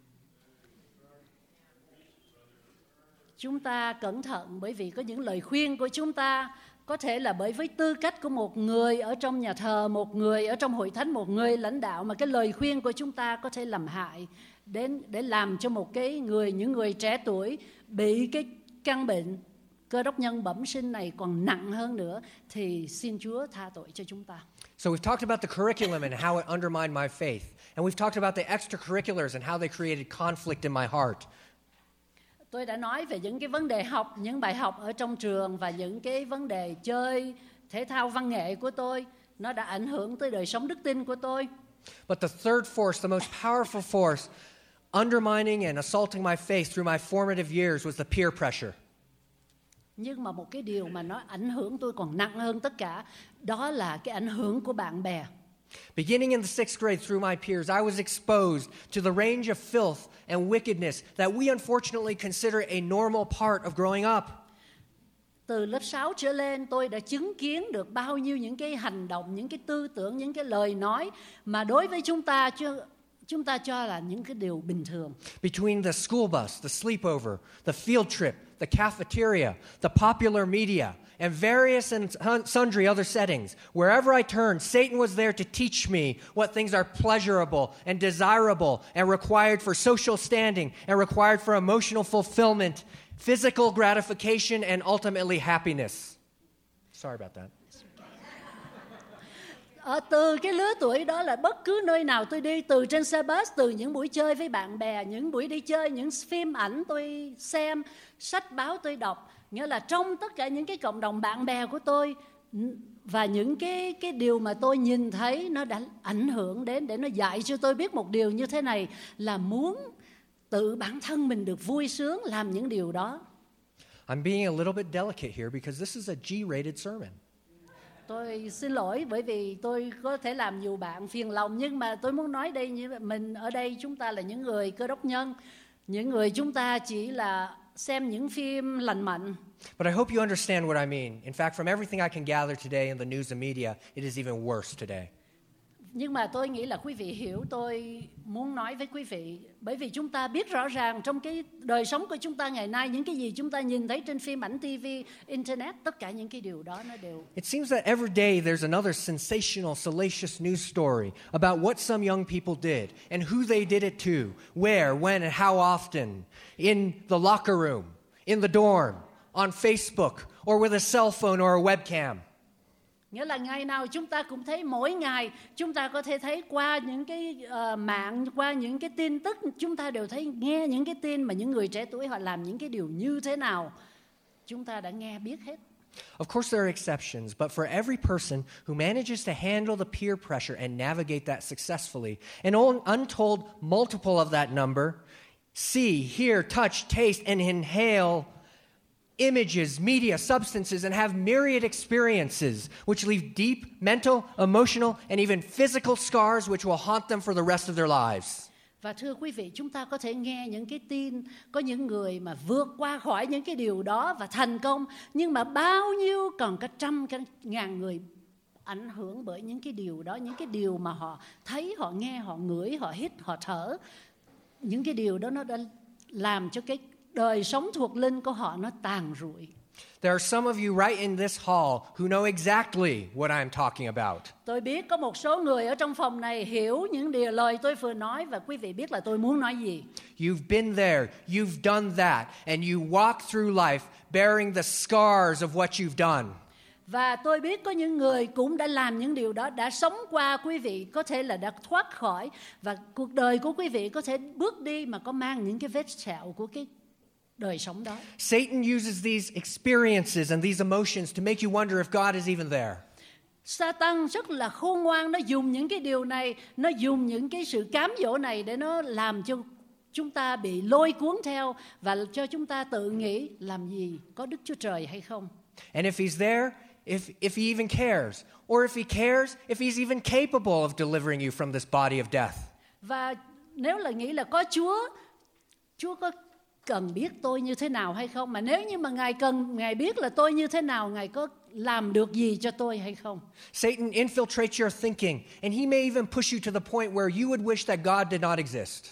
Chúng ta cẩn thận, bởi vì có những lời khuyên của chúng ta có thể là bởi với tư cách của một người ở trong nhà thờ, một người ở trong hội thánh, một người lãnh đạo, mà cái lời khuyên của chúng ta có thể làm hại đến để làm cho một cái người những người trẻ tuổi bị cái căn bệnh cơ đốc nhân bẩm sinh này còn nặng hơn nữa, thì xin Chúa tha tội cho chúng ta. So we've talked about the curriculum and how it undermined my faith, and we've talked about the extracurriculars and how they created conflict in my heart. Tôi đã nói về những cái vấn đề học, những bài học ở trong trường và những cái vấn đề chơi thể thao văn nghệ của tôi. Nó đã ảnh hưởng tới đời sống đức tin của tôi. But the third force, the most powerful force, undermining and assaulting my faith through my formative years was the peer pressure. Nhưng mà một cái điều mà nó ảnh hưởng tôi còn nặng hơn tất cả, đó là cái ảnh hưởng của bạn bè. Beginning in the sixth grade through my peers, I was exposed to the range of filth and wickedness that we unfortunately consider a normal part of growing up. Từ lớp sáu trở lên, tôi đã chứng kiến được bao nhiêu những cái hành động, những cái tư tưởng, những cái lời nói mà đối với chúng ta chưa chúng ta cho là những cái điều bình thường. Between the school bus, the sleepover, the field trip, the cafeteria, the popular media, and various and sundry other settings, wherever I turned, Satan was there to teach me what things are pleasurable and desirable and required for social standing and required for emotional fulfillment, physical gratification, and ultimately happiness. Sorry about that. Ở từ cái lứa tuổi đó là bất cứ nơi nào tôi đi, từ trên xe bus, từ những buổi chơi với bạn bè, những buổi đi chơi, những phim ảnh tôi xem, sách báo tôi đọc, nghĩa là trong tất cả những cái cộng đồng bạn bè của tôi và những cái cái điều mà tôi nhìn thấy, nó đã ảnh hưởng đến, để nó dạy cho tôi biết một điều như thế này, là muốn tự bản thân mình được vui sướng làm những điều đó. I'm being a little bit delicate here because this is a G-rated sermon. Tôi xin lỗi bởi vì tôi có thể làm nhiều bạn phiền lòng, nhưng mà tôi muốn nói đây, như mình ở đây chúng ta là những người cơ đốc nhân, những người chúng ta chỉ là xem những phim lành mạnh. But I hope you understand what I mean. In fact, from everything I can gather today in the news and media, it is even worse today. Nhưng mà tôi nghĩ là quý vị hiểu tôi muốn nói với quý vị, bởi vì chúng ta biết rõ ràng trong cái đời sống của chúng ta ngày nay, những cái gì chúng ta nhìn thấy trên phim ảnh, ti vi, internet, tất cả những cái điều đó nó đều. It seems that every day there's another sensational, salacious news story about what some young people did and who they did it to, where, when, and how often, in the locker room, in the dorm, on Facebook, or with a cell phone or a webcam. Nghĩa là ngày nào chúng ta cũng thấy, mỗi ngày chúng ta có thể thấy qua những cái uh, mạng, qua những cái tin tức, chúng ta đều thấy, nghe những cái tin mà những người trẻ tuổi họ làm những cái điều như thế nào. Chúng ta đã nghe biết hết. Of course there are exceptions, but for every person who manages to handle the peer pressure and navigate that successfully, an untold multiple of that number see, hear, touch, taste, and inhale images, media, substances, and have myriad experiences which leave deep mental, emotional, and even physical scars which will haunt them for the rest of their lives. Và thưa quý vị, chúng ta có thể nghe những cái tin có những người mà vượt qua khỏi những cái điều đó và thành công, nhưng mà bao nhiêu còn cả trăm cả ngàn người ảnh hưởng bởi những cái điều đó, những cái điều mà họ thấy, họ nghe, họ ngửi, họ hít, họ thở. Những cái điều đó nó đã làm cho cái đời sống thuộc linh của họ nó tàn rụi. There are some of you right in this hall who know exactly what I'm talking about. Tôi biết có một số người ở trong phòng này hiểu những điều lời tôi vừa nói, và quý vị biết là tôi muốn nói gì. You've been there, you've done that, and you walk through life bearing the scars of what you've done. Và tôi biết có những người cũng đã làm những điều đó, đã sống qua, quý vị có thể là đã thoát khỏi, và cuộc đời của quý vị có thể bước đi mà có mang những cái vết sẹo của cái đời sống đó. Satan uses these experiences and these emotions to make you wonder if God is even there. Satan rất là khôn ngoan, nó dùng những cái điều này, nó dùng những cái sự cám dỗ này để nó làm cho chúng ta bị lôi cuốn theo và cho chúng ta tự nghĩ làm gì có Đức Chúa Trời hay không. And if he's there, if if he even cares, or if he cares, if he's even capable of delivering you from this body of death. Và nếu là nghĩ là có Chúa, Chúa có cần biết tôi như thế nào hay không, mà nếu như mà Ngài cần Ngài biết là tôi như thế nào, Ngài có làm được gì cho tôi hay không. Satan infiltrates your thinking, and he may even push you to the point where you would wish that God did not exist.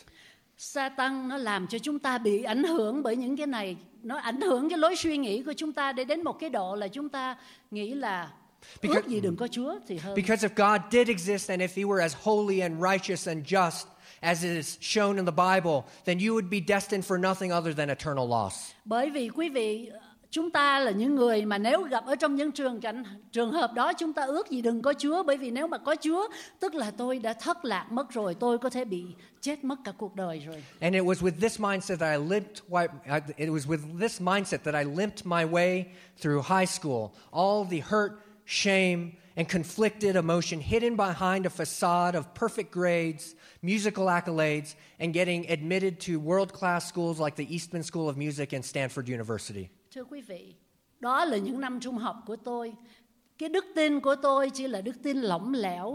Satan nó làm cho chúng ta bị ảnh hưởng bởi những cái này, nó ảnh hưởng cái lối suy nghĩ của chúng ta để đến một cái độ là chúng ta nghĩ là Because, ước gì đừng có Chúa thì hơn. Because if God did exist, and if he were as holy and righteous and just as is shown in the Bible, then you would be destined for nothing other than eternal loss. Bởi vì quý vị, chúng ta là những người mà nếu gặp ở trong những trường cảnh trường hợp đó, chúng ta ước gì đừng có Chúa, bởi vì nếu mà có Chúa, tức là tôi đã thất lạc mất rồi, tôi có thể bị chết mất cả cuộc đời rồi. And it was with this mindset that I limped. It was with this mindset that I limped my way through high school. All the hurt, shame, and conflicted emotion hidden behind a facade of perfect grades, musical accolades, and getting admitted to world-class schools like the Eastman School of Music and Stanford University. Thưa quý vị, đó là những năm trung học của tôi. Cái đức tin của tôi chỉ là đức tin lỏng lẻo.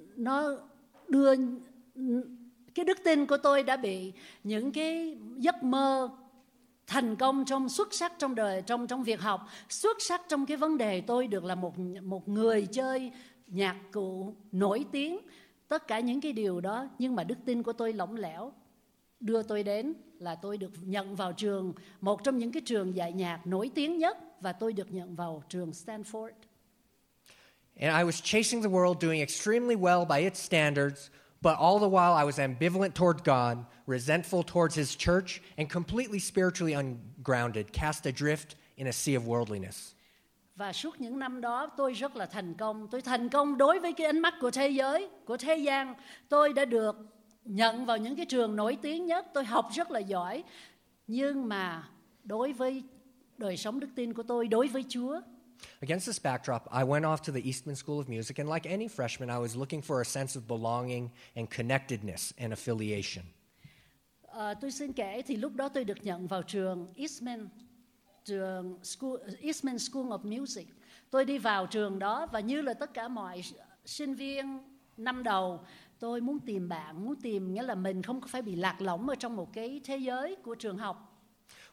Nó đưa cái đức tin của tôi đã bị những cái giấc mơ thành công trong xuất sắc trong đời, trong trong việc học, xuất sắc trong cái vấn đề tôi được là một một người chơi nhạc cụ nổi tiếng, tất cả những cái điều đó, nhưng mà đức tin của tôi lỏng lẻo đưa tôi đến là tôi được nhận vào trường, một trong những cái trường dạy nhạc nổi tiếng nhất, và tôi được nhận vào trường Stanford. And I was chasing the world, doing extremely well by its standards, but all the while I was ambivalent toward God, resentful towards his church, and completely spiritually ungrounded, cast adrift in a sea of worldliness. Và suốt những năm đó tôi rất là thành công. Tôi thành công đối với cái ánh mắt của thế giới, của thế gian. Tôi đã được nhận vào những cái trường nổi tiếng nhất. Tôi học rất là giỏi. Nhưng mà đối với đời sống đức tin của tôi, đối với Chúa. Against this backdrop, I went off to the Eastman School of Music, and like any freshman, I was looking for a sense of belonging and connectedness and affiliation. À, tôi xin kể thì lúc đó tôi được nhận vào trường Eastman, trường School, Eastman School of Music. Tôi đi vào trường đó và như là tất cả mọi sinh viên năm đầu, tôi muốn tìm bạn, muốn tìm nghĩa là mình không phải bị lạc lõng ở trong một cái thế giới của trường học.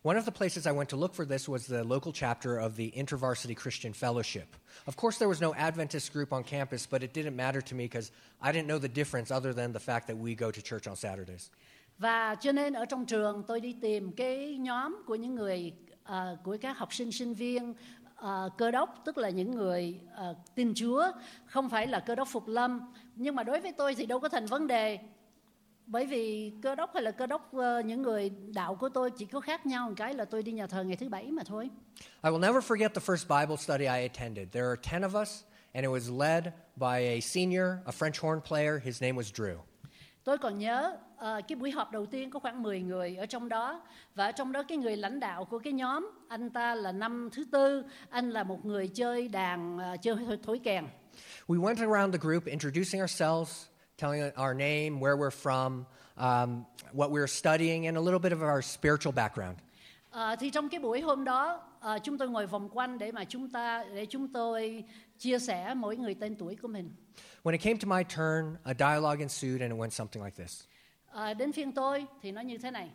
One of the places I went to look for this was the local chapter of the InterVarsity Christian Fellowship. Of course, there was no Adventist group on campus, but it didn't matter to me because I didn't know the difference other than the fact that we go to church on Saturdays. Và cho nên ở trong trường tôi đi tìm cái nhóm của những người uh, của các học sinh sinh viên uh, Cơ đốc, tức là những người uh, tin Chúa, không phải là Cơ đốc Phục Lâm. Nhưng mà đối với tôi thì đâu có thành vấn đề, bởi vì Cơ đốc hay là Cơ đốc uh, những người đạo của tôi chỉ có khác nhau một cái là tôi đi nhà thờ ngày thứ Bảy mà thôi. I will never forget the first Bible study I attended. There are ten of us, and it was led by a senior, a French horn player. His name was Drew. Tôi còn nhớ uh, cái buổi họp đầu tiên có khoảng mười người ở trong đó, và ở trong đó cái người lãnh đạo của cái nhóm, anh ta là năm thứ tư, anh là một người chơi đàn, uh, chơi thổi, thổi kèn. We went around the group introducing ourselves, telling our name, where we're from, um, what we're studying, and a little bit of our spiritual background. Uh, thì trong cái buổi hôm đó, uh, chúng tôi ngồi vòng quanh để mà chúng ta để chúng tôi chia sẻ mỗi người tên tuổi của mình. When it came to my turn, a dialogue ensued, and it went something like this. Uh, đến phiên tôi thì nó như thế này.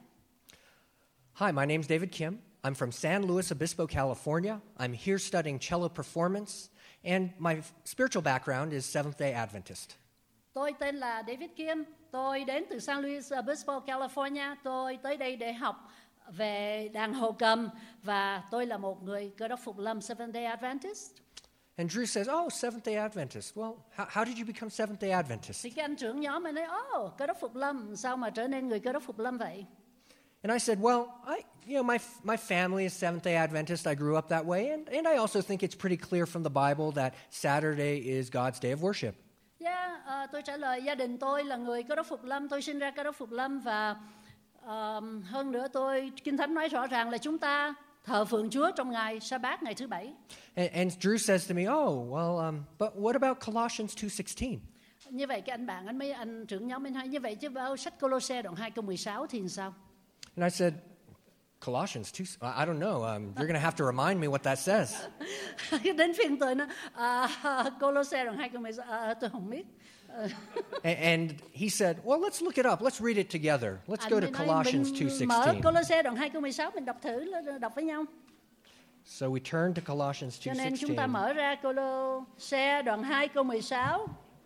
Hi, my name's David Kim. I'm from San Luis Obispo, California. I'm here studying cello performance, and my spiritual background is Seventh-day Adventist. Tôi tên là David Kim. Tôi đến từ San Luis Obispo, California. Tôi tới đây để học về đàn hồ cầm, và tôi là một người Cơ đốc Phục Lâm Seventh-day Adventist. And Drew says, oh, Seventh-day Adventist. Well, how, how did you become Seventh-day Adventist? Thì cái anh trưởng nhóm mới nói, oh, Cơ đốc Phục Lâm, sao mà trở nên người Cơ đốc Phục Lâm vậy? And I said, well, I, you know, my my family is Seventh-day Adventist. I grew up that way, and, and I also think it's pretty clear from the Bible that Saturday is God's day of worship. Yeah, uh, tôi trả lời gia đình tôi là người Cơ đốc Phục Lâm, tôi sinh ra Cơ đốc Phục Lâm, và uh, hơn nữa tôi Kinh Thánh nói rõ ràng là chúng ta thờ phượng Chúa trong ngày Sa-bát, ngày thứ Bảy. And, and Drew says to me, oh, well, um, but what about Colossians two sixteen? Như vậy cái anh bạn anh mấy anh trưởng nhóm mới nói như vậy chứ vào sách Cô-lô-se đoạn hai câu mười sáu thì sao? And I said, Colossians two, I don't know. Um, you're going to have to remind me what that says. Đến phiên tôi nó uh, Cô-lô-se đoạn hai câu mười sáu, uh, tôi không biết. Uh. and, and he said, well, let's look it up. Let's read it together. Let's Anh go to nói, Colossians mình two sixteen. Mở Cô-lô-se đoạn hai câu mười sáu mình đọc thử, đọc với nhau. So we turn to Colossians two Cho nên sixteen. chúng ta mở ra Cô-lô-se đoạn hai câu mười sáu.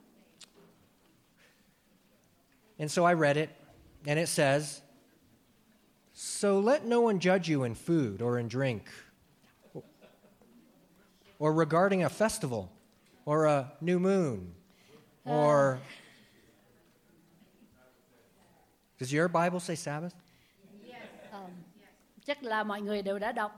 And so I read it, and it says, so let no one judge you in food or in drink, or regarding a festival, or a new moon, or... Does your Bible say Sabbath? Um, chắc là mọi người đều đã đọc.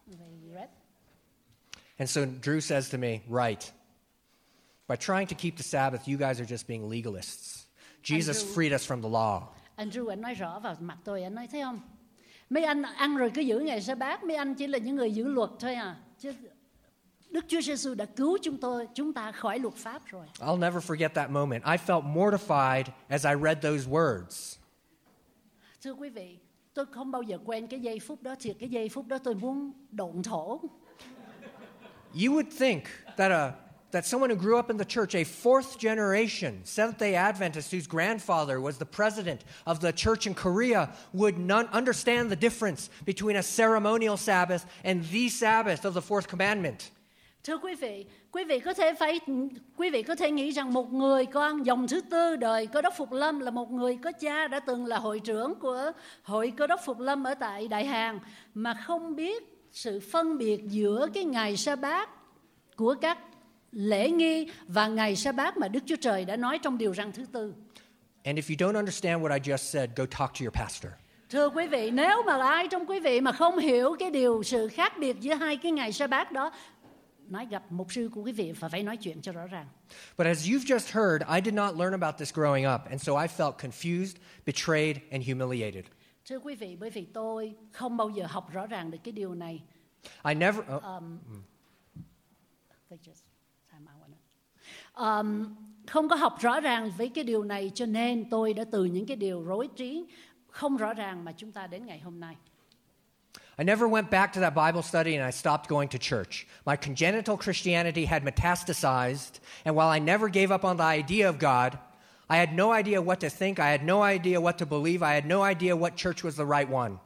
And so Drew says to me, right, by trying to keep the Sabbath, you guys are just being legalists. Jesus Drew- freed us from the law. Anh Drew anh nói rõ vào mặt tôi, anh nói thấy không? Mấy anh ăn rồi cứ giữ ngày Sa-bát, mấy anh chỉ là những người giữ luật thôi à. Chứ Đức Chúa Giêsu đã cứu chúng tôi, chúng ta khỏi luật pháp rồi. I'll never forget that moment. I felt mortified as I read those words. Thưa quý vị, tôi không bao giờ quên cái giây phút đó, thiệt cái giây phút đó tôi muốn độn thổ. You would think that a that someone who grew up in the church, a fourth generation Seventh-day Adventist whose grandfather was the president of the church in Korea, would not understand the difference between a ceremonial Sabbath and the Sabbath of the fourth commandment. Thưa quý vị, quý vị có thể phải quý vị có thể nghĩ rằng một người con dòng thứ tư đời Cơ đốc Phục Lâm là một người có cha đã từng là hội trưởng của hội Cơ đốc Phục Lâm ở tại Đại Hàn mà không biết sự phân biệt giữa cái ngày Sa-bát của các lễ nghi và ngày Sa-bát mà Đức Chúa Trời đã nói trong điều răn thứ tư. And if you don't understand what I just said, go talk to your pastor. Thưa quý vị, nếu mà ai trong quý vị mà không hiểu cái điều sự khác biệt giữa hai cái ngày Sa-bát đó, nói gặp mục sư của quý vị và phải nói chuyện cho rõ ràng. But as you've just heard, I did not learn about this growing up, and so I felt confused, betrayed, and humiliated. Thưa quý vị, bởi vì tôi không bao giờ học rõ ràng được cái điều này. I never... Oh, Um, they just time out on it. Um, không có học rõ ràng với cái điều này, cho nên tôi đã từ những cái điều rối trí không rõ ràng mà chúng ta đến ngày hôm nay. I never went back to that Bible study and I stopped going to church. My congenital Christianity had metastasized, and while I never gave up on the idea of God, I had no idea what to think, I had no idea what to believe, I had no idea what church was the right one.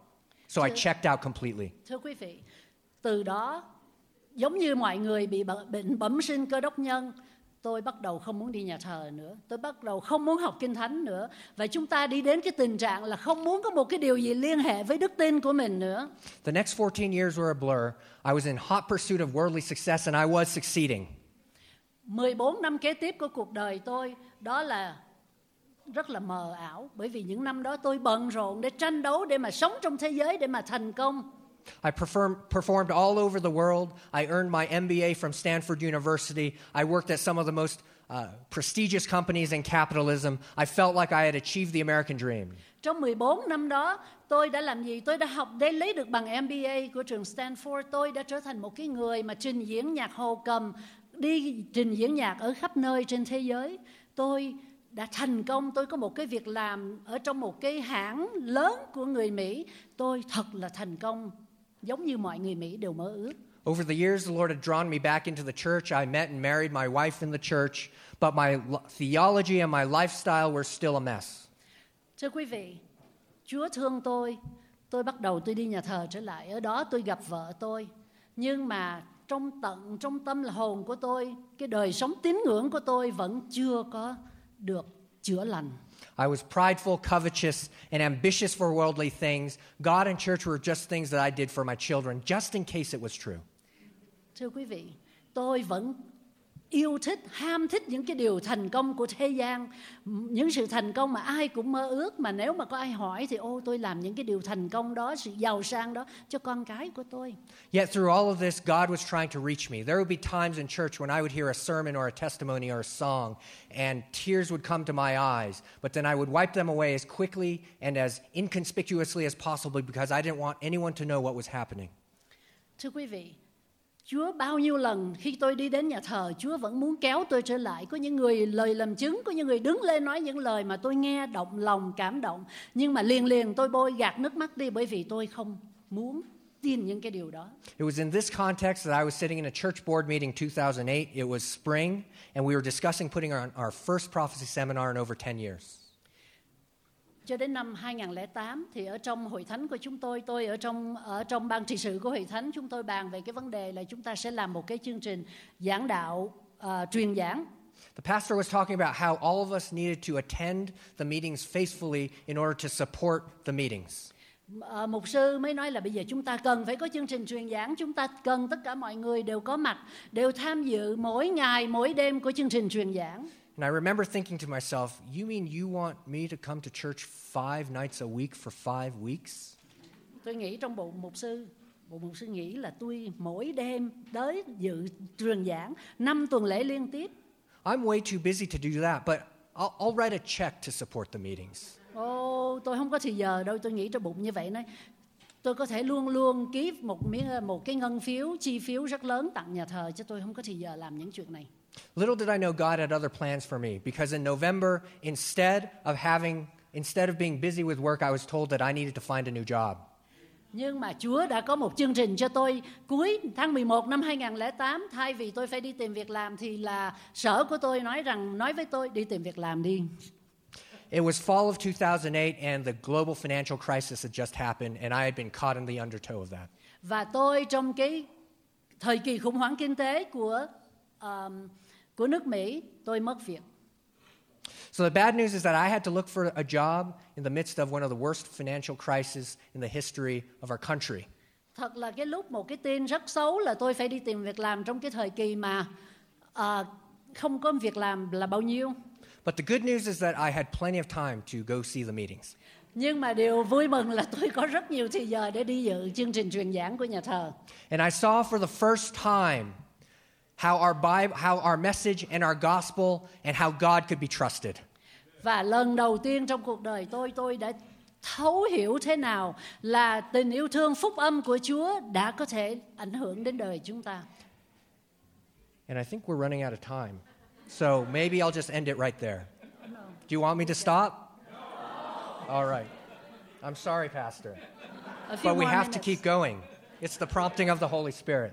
So I checked out completely. Thưa quý vị, từ đó giống như mọi người bị bệnh bẩm sinh cơ đốc nhân, tôi bắt đầu không muốn đi nhà thờ nữa, tôi bắt đầu không muốn học Kinh Thánh nữa, và chúng ta đi đến cái tình trạng là không muốn có một cái điều gì liên hệ với đức tin của mình nữa. The next fourteen years were a blur. I was in hot pursuit of worldly success and I was succeeding. mười bốn năm kế tiếp của cuộc đời tôi đó là rất là mờ ảo, bởi vì những năm đó tôi bận rộn để tranh đấu, để mà sống trong thế giới, để mà thành công. I perform, performed all over the world. I earned my M B A from Stanford University. I worked at some of the most uh, prestigious companies in capitalism. I felt like I had achieved the American dream. Trong mười bốn năm đó, tôi đã làm gì? Tôi đã học để lấy được bằng M B A của trường Stanford. Tôi đã trở thành một cái người mà trình diễn nhạc hồ cầm, đi trình diễn nhạc ở khắp nơi trên thế giới. Tôi đã thành công, tôi có một cái việc làm ở trong một cái hãng lớn của người Mỹ. Tôi thật là thành công, giống như mọi người Mỹ đều mơ ước. Over the years, the Lord had drawn me back into the church. I met and married my wife in the church, but my theology and my lifestyle were still a mess. Thưa quý vị, Chúa thương tôi, tôi bắt đầu tôi đi nhà thờ trở lại. Ở đó tôi gặp vợ tôi, nhưng mà trong tận, trong tâm hồn của tôi, cái đời sống tín ngưỡng của tôi vẫn chưa có được chữa lành. I was prideful, covetous, and ambitious for worldly things. God and church were just things that I did for my children, just in case it was true. Thưa quý vị, tôi vẫn yêu thích, ham thích những cái điều thành công của thế gian, những sự thành công mà ai cũng mơ ước, mà nếu mà có ai hỏi thì ô tôi làm những cái điều thành công đó, sự giàu sang đó cho con cái của tôi. Yet through all of this, God was trying to reach me. There would be times in church when I would hear a sermon or a testimony or a song, and tears would come to my eyes, but then I would wipe them away as quickly and as inconspicuously as possible because I didn't want anyone to know what was happening. Thưa quý vị, Chúa bao nhiêu lần khi tôi đi đến nhà thờ, Chúa vẫn muốn kéo tôi trở lại. Có những người lời làm chứng, có những người đứng lên nói những lời mà tôi nghe động lòng, cảm động. Nhưng mà liền liền tôi bôi gạt nước mắt đi, bởi vì tôi không muốn tin những cái điều đó. It was in this context that I was sitting in a church board meeting in two thousand eight. It was spring, and we were discussing putting on our first prophecy seminar in over ten years. Cho đến năm hai không không tám thì ở trong hội thánh của chúng tôi, tôi ở trong ở trong ban trị sự của hội thánh, chúng tôi bàn về cái vấn đề là chúng ta sẽ làm một cái chương trình giảng đạo, uh, truyền giảng. The pastor was talking about how all of us needed to attend the meetings faithfully in order to support the meetings. Uh, mục sư mới nói là bây giờ chúng ta cần phải có chương trình truyền giảng, chúng ta cần tất cả mọi người đều có mặt, đều tham dự mỗi ngày, mỗi đêm của chương trình truyền giảng. And I remember thinking to myself, you mean you want me to come to church five nights a week for five weeks? Tôi nghĩ trong bộ mục sư, bộ mục sư nghĩ là tôi mỗi đêm tới dự truyền giảng năm tuần lễ liên tiếp. I'm way too busy to do that, but I'll, I'll write a check to support the meetings. Ồ, tôi không có thì giờ đâu, tôi nghĩ trong bụng như vậy nói. Tôi có thể luôn luôn ký một miếng một cái ngân phiếu, chi phiếu rất lớn tặng nhà thờ, chứ tôi không có thì giờ làm những chuyện này. Little did I know God had other plans for me, because in November, instead of having, instead of being busy with work, I was told that I needed to find a new job. Nhưng mà Chúa đã có một chương trình cho tôi cuối tháng mười một năm hai không không tám, thay vì tôi phải đi tìm việc làm thì là sở của tôi nói rằng nói với tôi đi tìm việc làm đi. It was fall of two thousand eight, and the global financial crisis had just happened, and I had been caught in the undertow of that. Và tôi trong cái thời kỳ khủng hoảng kinh tế của um, của nước Mỹ, tôi mất việc. So the bad news is that I had to look for a job in the midst of one of the worst financial crises in the history of our country. Thật là cái lúc một cái tin rất xấu là tôi phải đi tìm việc làm trong cái thời kỳ mà uh, không có việc làm là bao nhiêu. But the good news is that I had plenty of time to go see the meetings. Nhưng mà điều vui mừng là tôi có rất nhiều thời giờ để đi dự chương trình truyền giảng của nhà thờ. And I saw for the first time how our Bible, how our message and our gospel and how God could be trusted. Và lần đầu tiên trong cuộc đời tôi, tôi đã thấu hiểu thế nào là tình yêu thương phúc âm của Chúa đã có thể ảnh hưởng đến đời chúng ta. And I think we're running out of time. So maybe I'll just end it right there. Do you want me to stop? All right. I'm sorry, Pastor. But we have to keep going. It's the prompting of the Holy Spirit.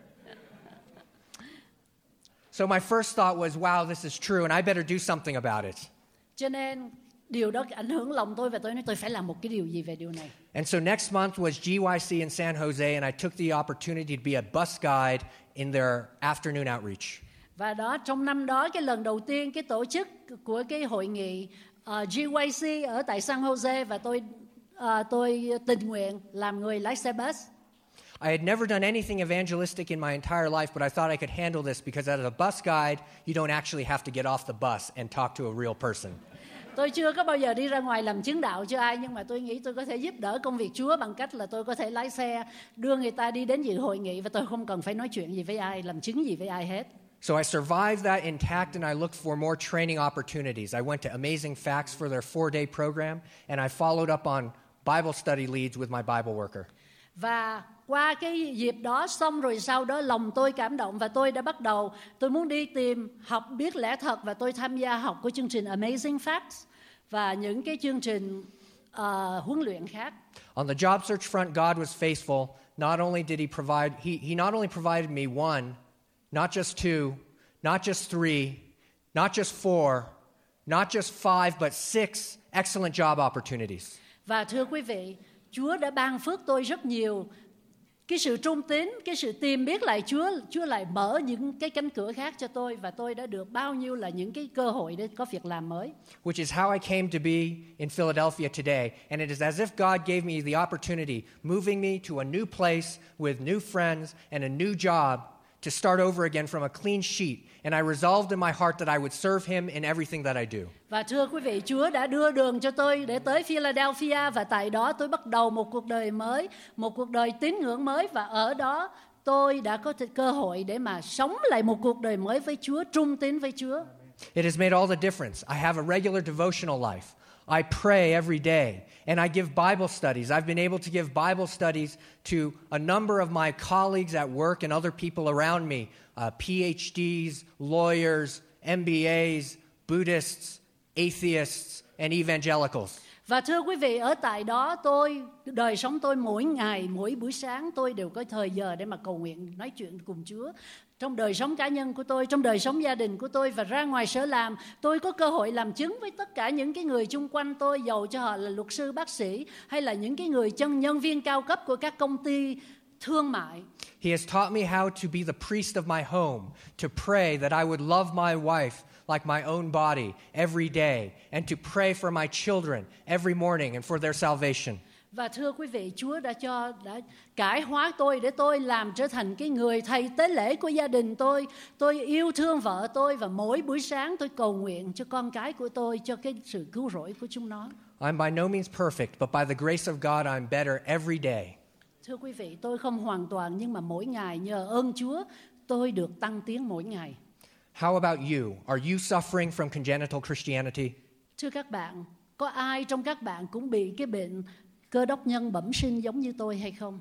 So my first thought was, wow, this is true, and I better do something about it. Cho nên điều đó ảnh hưởng lòng tôi và tôi nói tôi phải làm một cái điều gì về điều này. And so next month was G Y C in San Jose, and I took the opportunity to be a bus guide in their afternoon outreach. Và đó trong năm đó cái lần đầu tiên cái tổ chức của cái hội nghị uh, G Y C ở tại San Jose và tôi uh, tôi tình nguyện làm người lái xe bus. I had never done anything evangelistic in my entire life, but I thought I could handle this because as a bus guide, you don't actually have to get off the bus and talk to a real person. Tôi chưa có bao giờ đi ra ngoài làm chứng đạo cho ai, nhưng mà tôi nghĩ tôi có thể giúp đỡ công việc Chúa bằng cách là tôi có thể lái xe đưa người ta đi đến dự hội nghị và tôi không cần phải nói chuyện gì với ai, làm chứng gì với ai hết. So I survived that intact, and I looked for more training opportunities. I went to Amazing Facts for their four-day program, and I followed up on Bible study leads with my Bible worker. Và qua cái dịp đó xong rồi sau đó lòng tôi cảm động và tôi đã bắt đầu tôi muốn đi tìm học biết lẽ thật và tôi tham gia học của chương trình Amazing Facts và những cái chương trình uh, huấn luyện khác. On the job search front, God was faithful. Not only did he provide, he, he not only provided me one, not just two, not just three, not just four, not just five, but six excellent job opportunities. Và thưa quý vị, Chúa đã ban phước tôi rất nhiều cái sự trung tín, cái sự tìm biết lại Chúa, Chúa lại mở những cái cánh cửa khác cho tôi và tôi đã được bao nhiêu là những cái cơ hội để có việc làm mới. Which is how I came to be in Philadelphia today, and it is as if God gave me the opportunity, moving me to a new place with new friends and a new job to start over again from a clean sheet. And I resolved in my heart that I would serve him in everything that I do. Và thưa quý vị, Chúa đã đưa đường cho tôi để tới Philadelphia và tại đó tôi bắt đầu một cuộc đời mới, một cuộc đời tín ngưỡng mới và ở đó tôi đã có cơ hội để mà sống lại một cuộc đời mới với Chúa, trung tín với Chúa. It has made all the difference. I have a regular devotional life. I pray every day, and I give Bible studies. I've been able to give Bible studies to a number of my colleagues at work and other people around me, uh, P H Ds, lawyers, M B As, Buddhists, atheists, and evangelicals. Và thưa quý vị, ở tại đó tôi, đời sống tôi mỗi ngày, mỗi buổi sáng tôi đều có thời giờ để mà cầu nguyện, nói chuyện cùng Chúa. Trong đời sống cá nhân của tôi, trong đời sống gia đình của tôi và ra ngoài sở làm, tôi có cơ hội làm chứng với tất cả những cái người chung quanh tôi, dầu cho họ là luật sư, bác sĩ hay là những cái người chân nhân viên cao cấp của các công ty thương mại. He has taught me how to be the priest of my home, to pray that I would love my wife like my own body every day, and to pray for my children every morning and for their salvation. Và thưa quý vị, Chúa đã cho đã cải hóa tôi để tôi làm trở thành cái người thầy tế lễ của gia đình tôi. Tôi yêu thương vợ tôi và mỗi buổi sáng tôi cầu nguyện cho con cái của tôi, cho cái sự cứu rỗi của chúng nó. I'm by no means perfect, but by the grace of God I'm better every day. Thưa quý vị, tôi không hoàn toàn nhưng mà mỗi ngày nhờ ơn Chúa tôi được tăng tiến mỗi ngày. How about you? Are you suffering from congenital Christianity? Thưa các bạn, có ai trong các bạn cũng bị cái bệnh cơ đốc nhân bẩm sinh giống như tôi hay không?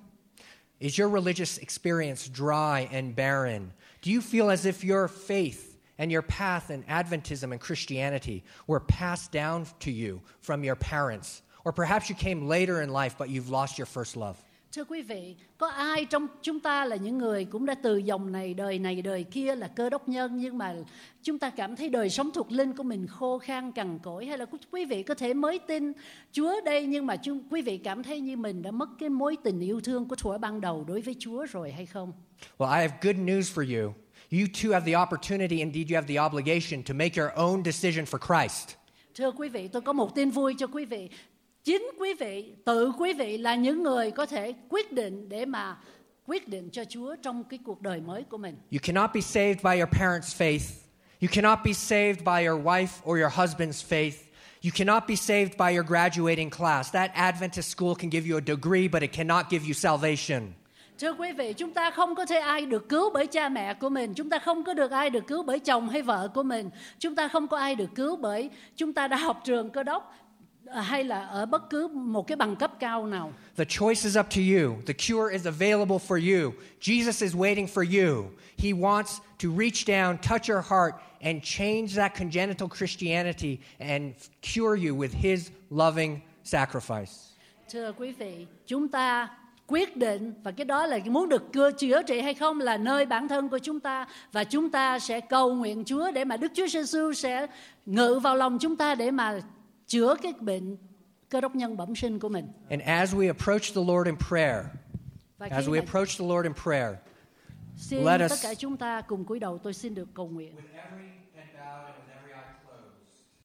Is your religious experience dry and barren? Do you feel as if your faith and your path in Adventism and Christianity were passed down to you from your parents? Or perhaps you came later in life but you've lost your first love? Thưa quý vị, có ai trong chúng ta là những người cũng đã từ dòng này, đời này, đời kia là cơ đốc nhân, nhưng mà chúng ta cảm thấy đời sống thuộc linh của mình khô khan cằn cỗi, hay là quý vị có thể mới tin Chúa đây nhưng mà chúng, quý vị cảm thấy như mình đã mất cái mối tình yêu thương của thuở ban đầu đối với Chúa rồi hay không? Well, I have good news for you. You too have the opportunity, indeed you have the obligation to make your own decision for Christ. Thưa quý vị, tôi có một tin vui cho quý vị. Chính quý vị, tự quý vị là những người có thể quyết định để mà quyết định cho Chúa trong cái cuộc đời mới của mình. You cannot be saved by your parents' faith. You cannot be saved by your wife or your husband's faith. You cannot be saved by your graduating class. That Adventist school can give you a degree, but it cannot give you salvation. Thưa quý vị, chúng ta không có thể ai được cứu bởi cha mẹ của mình. Chúng ta không có được ai được cứu bởi chồng hay vợ của mình. Chúng ta không có ai được cứu bởi chúng ta đã học trường Cơ đốc hay là ở bất cứ một cái bằng cấp cao nào. The choice is up to you. The cure is available for you. Jesus is waiting for you. He wants to reach down, touch your heart, and change that congenital Christianity and cure you with His loving sacrifice. Thưa quý vị, chúng ta quyết định, và cái đó là muốn được cure chữa trị hay không là nơi bản thân của chúng ta, và chúng ta sẽ cầu nguyện Chúa để mà Đức Chúa Giêsu sẽ ngự vào lòng chúng ta để mà chữa cái bệnh cơ đốc nhân bẩm sinh của mình. And as we approach the Lord in prayer, Và as khi we mà approach the Lord in prayer, xin let tất us- cả chúng ta cùng cúi đầu, tôi xin được cầu nguyện. with every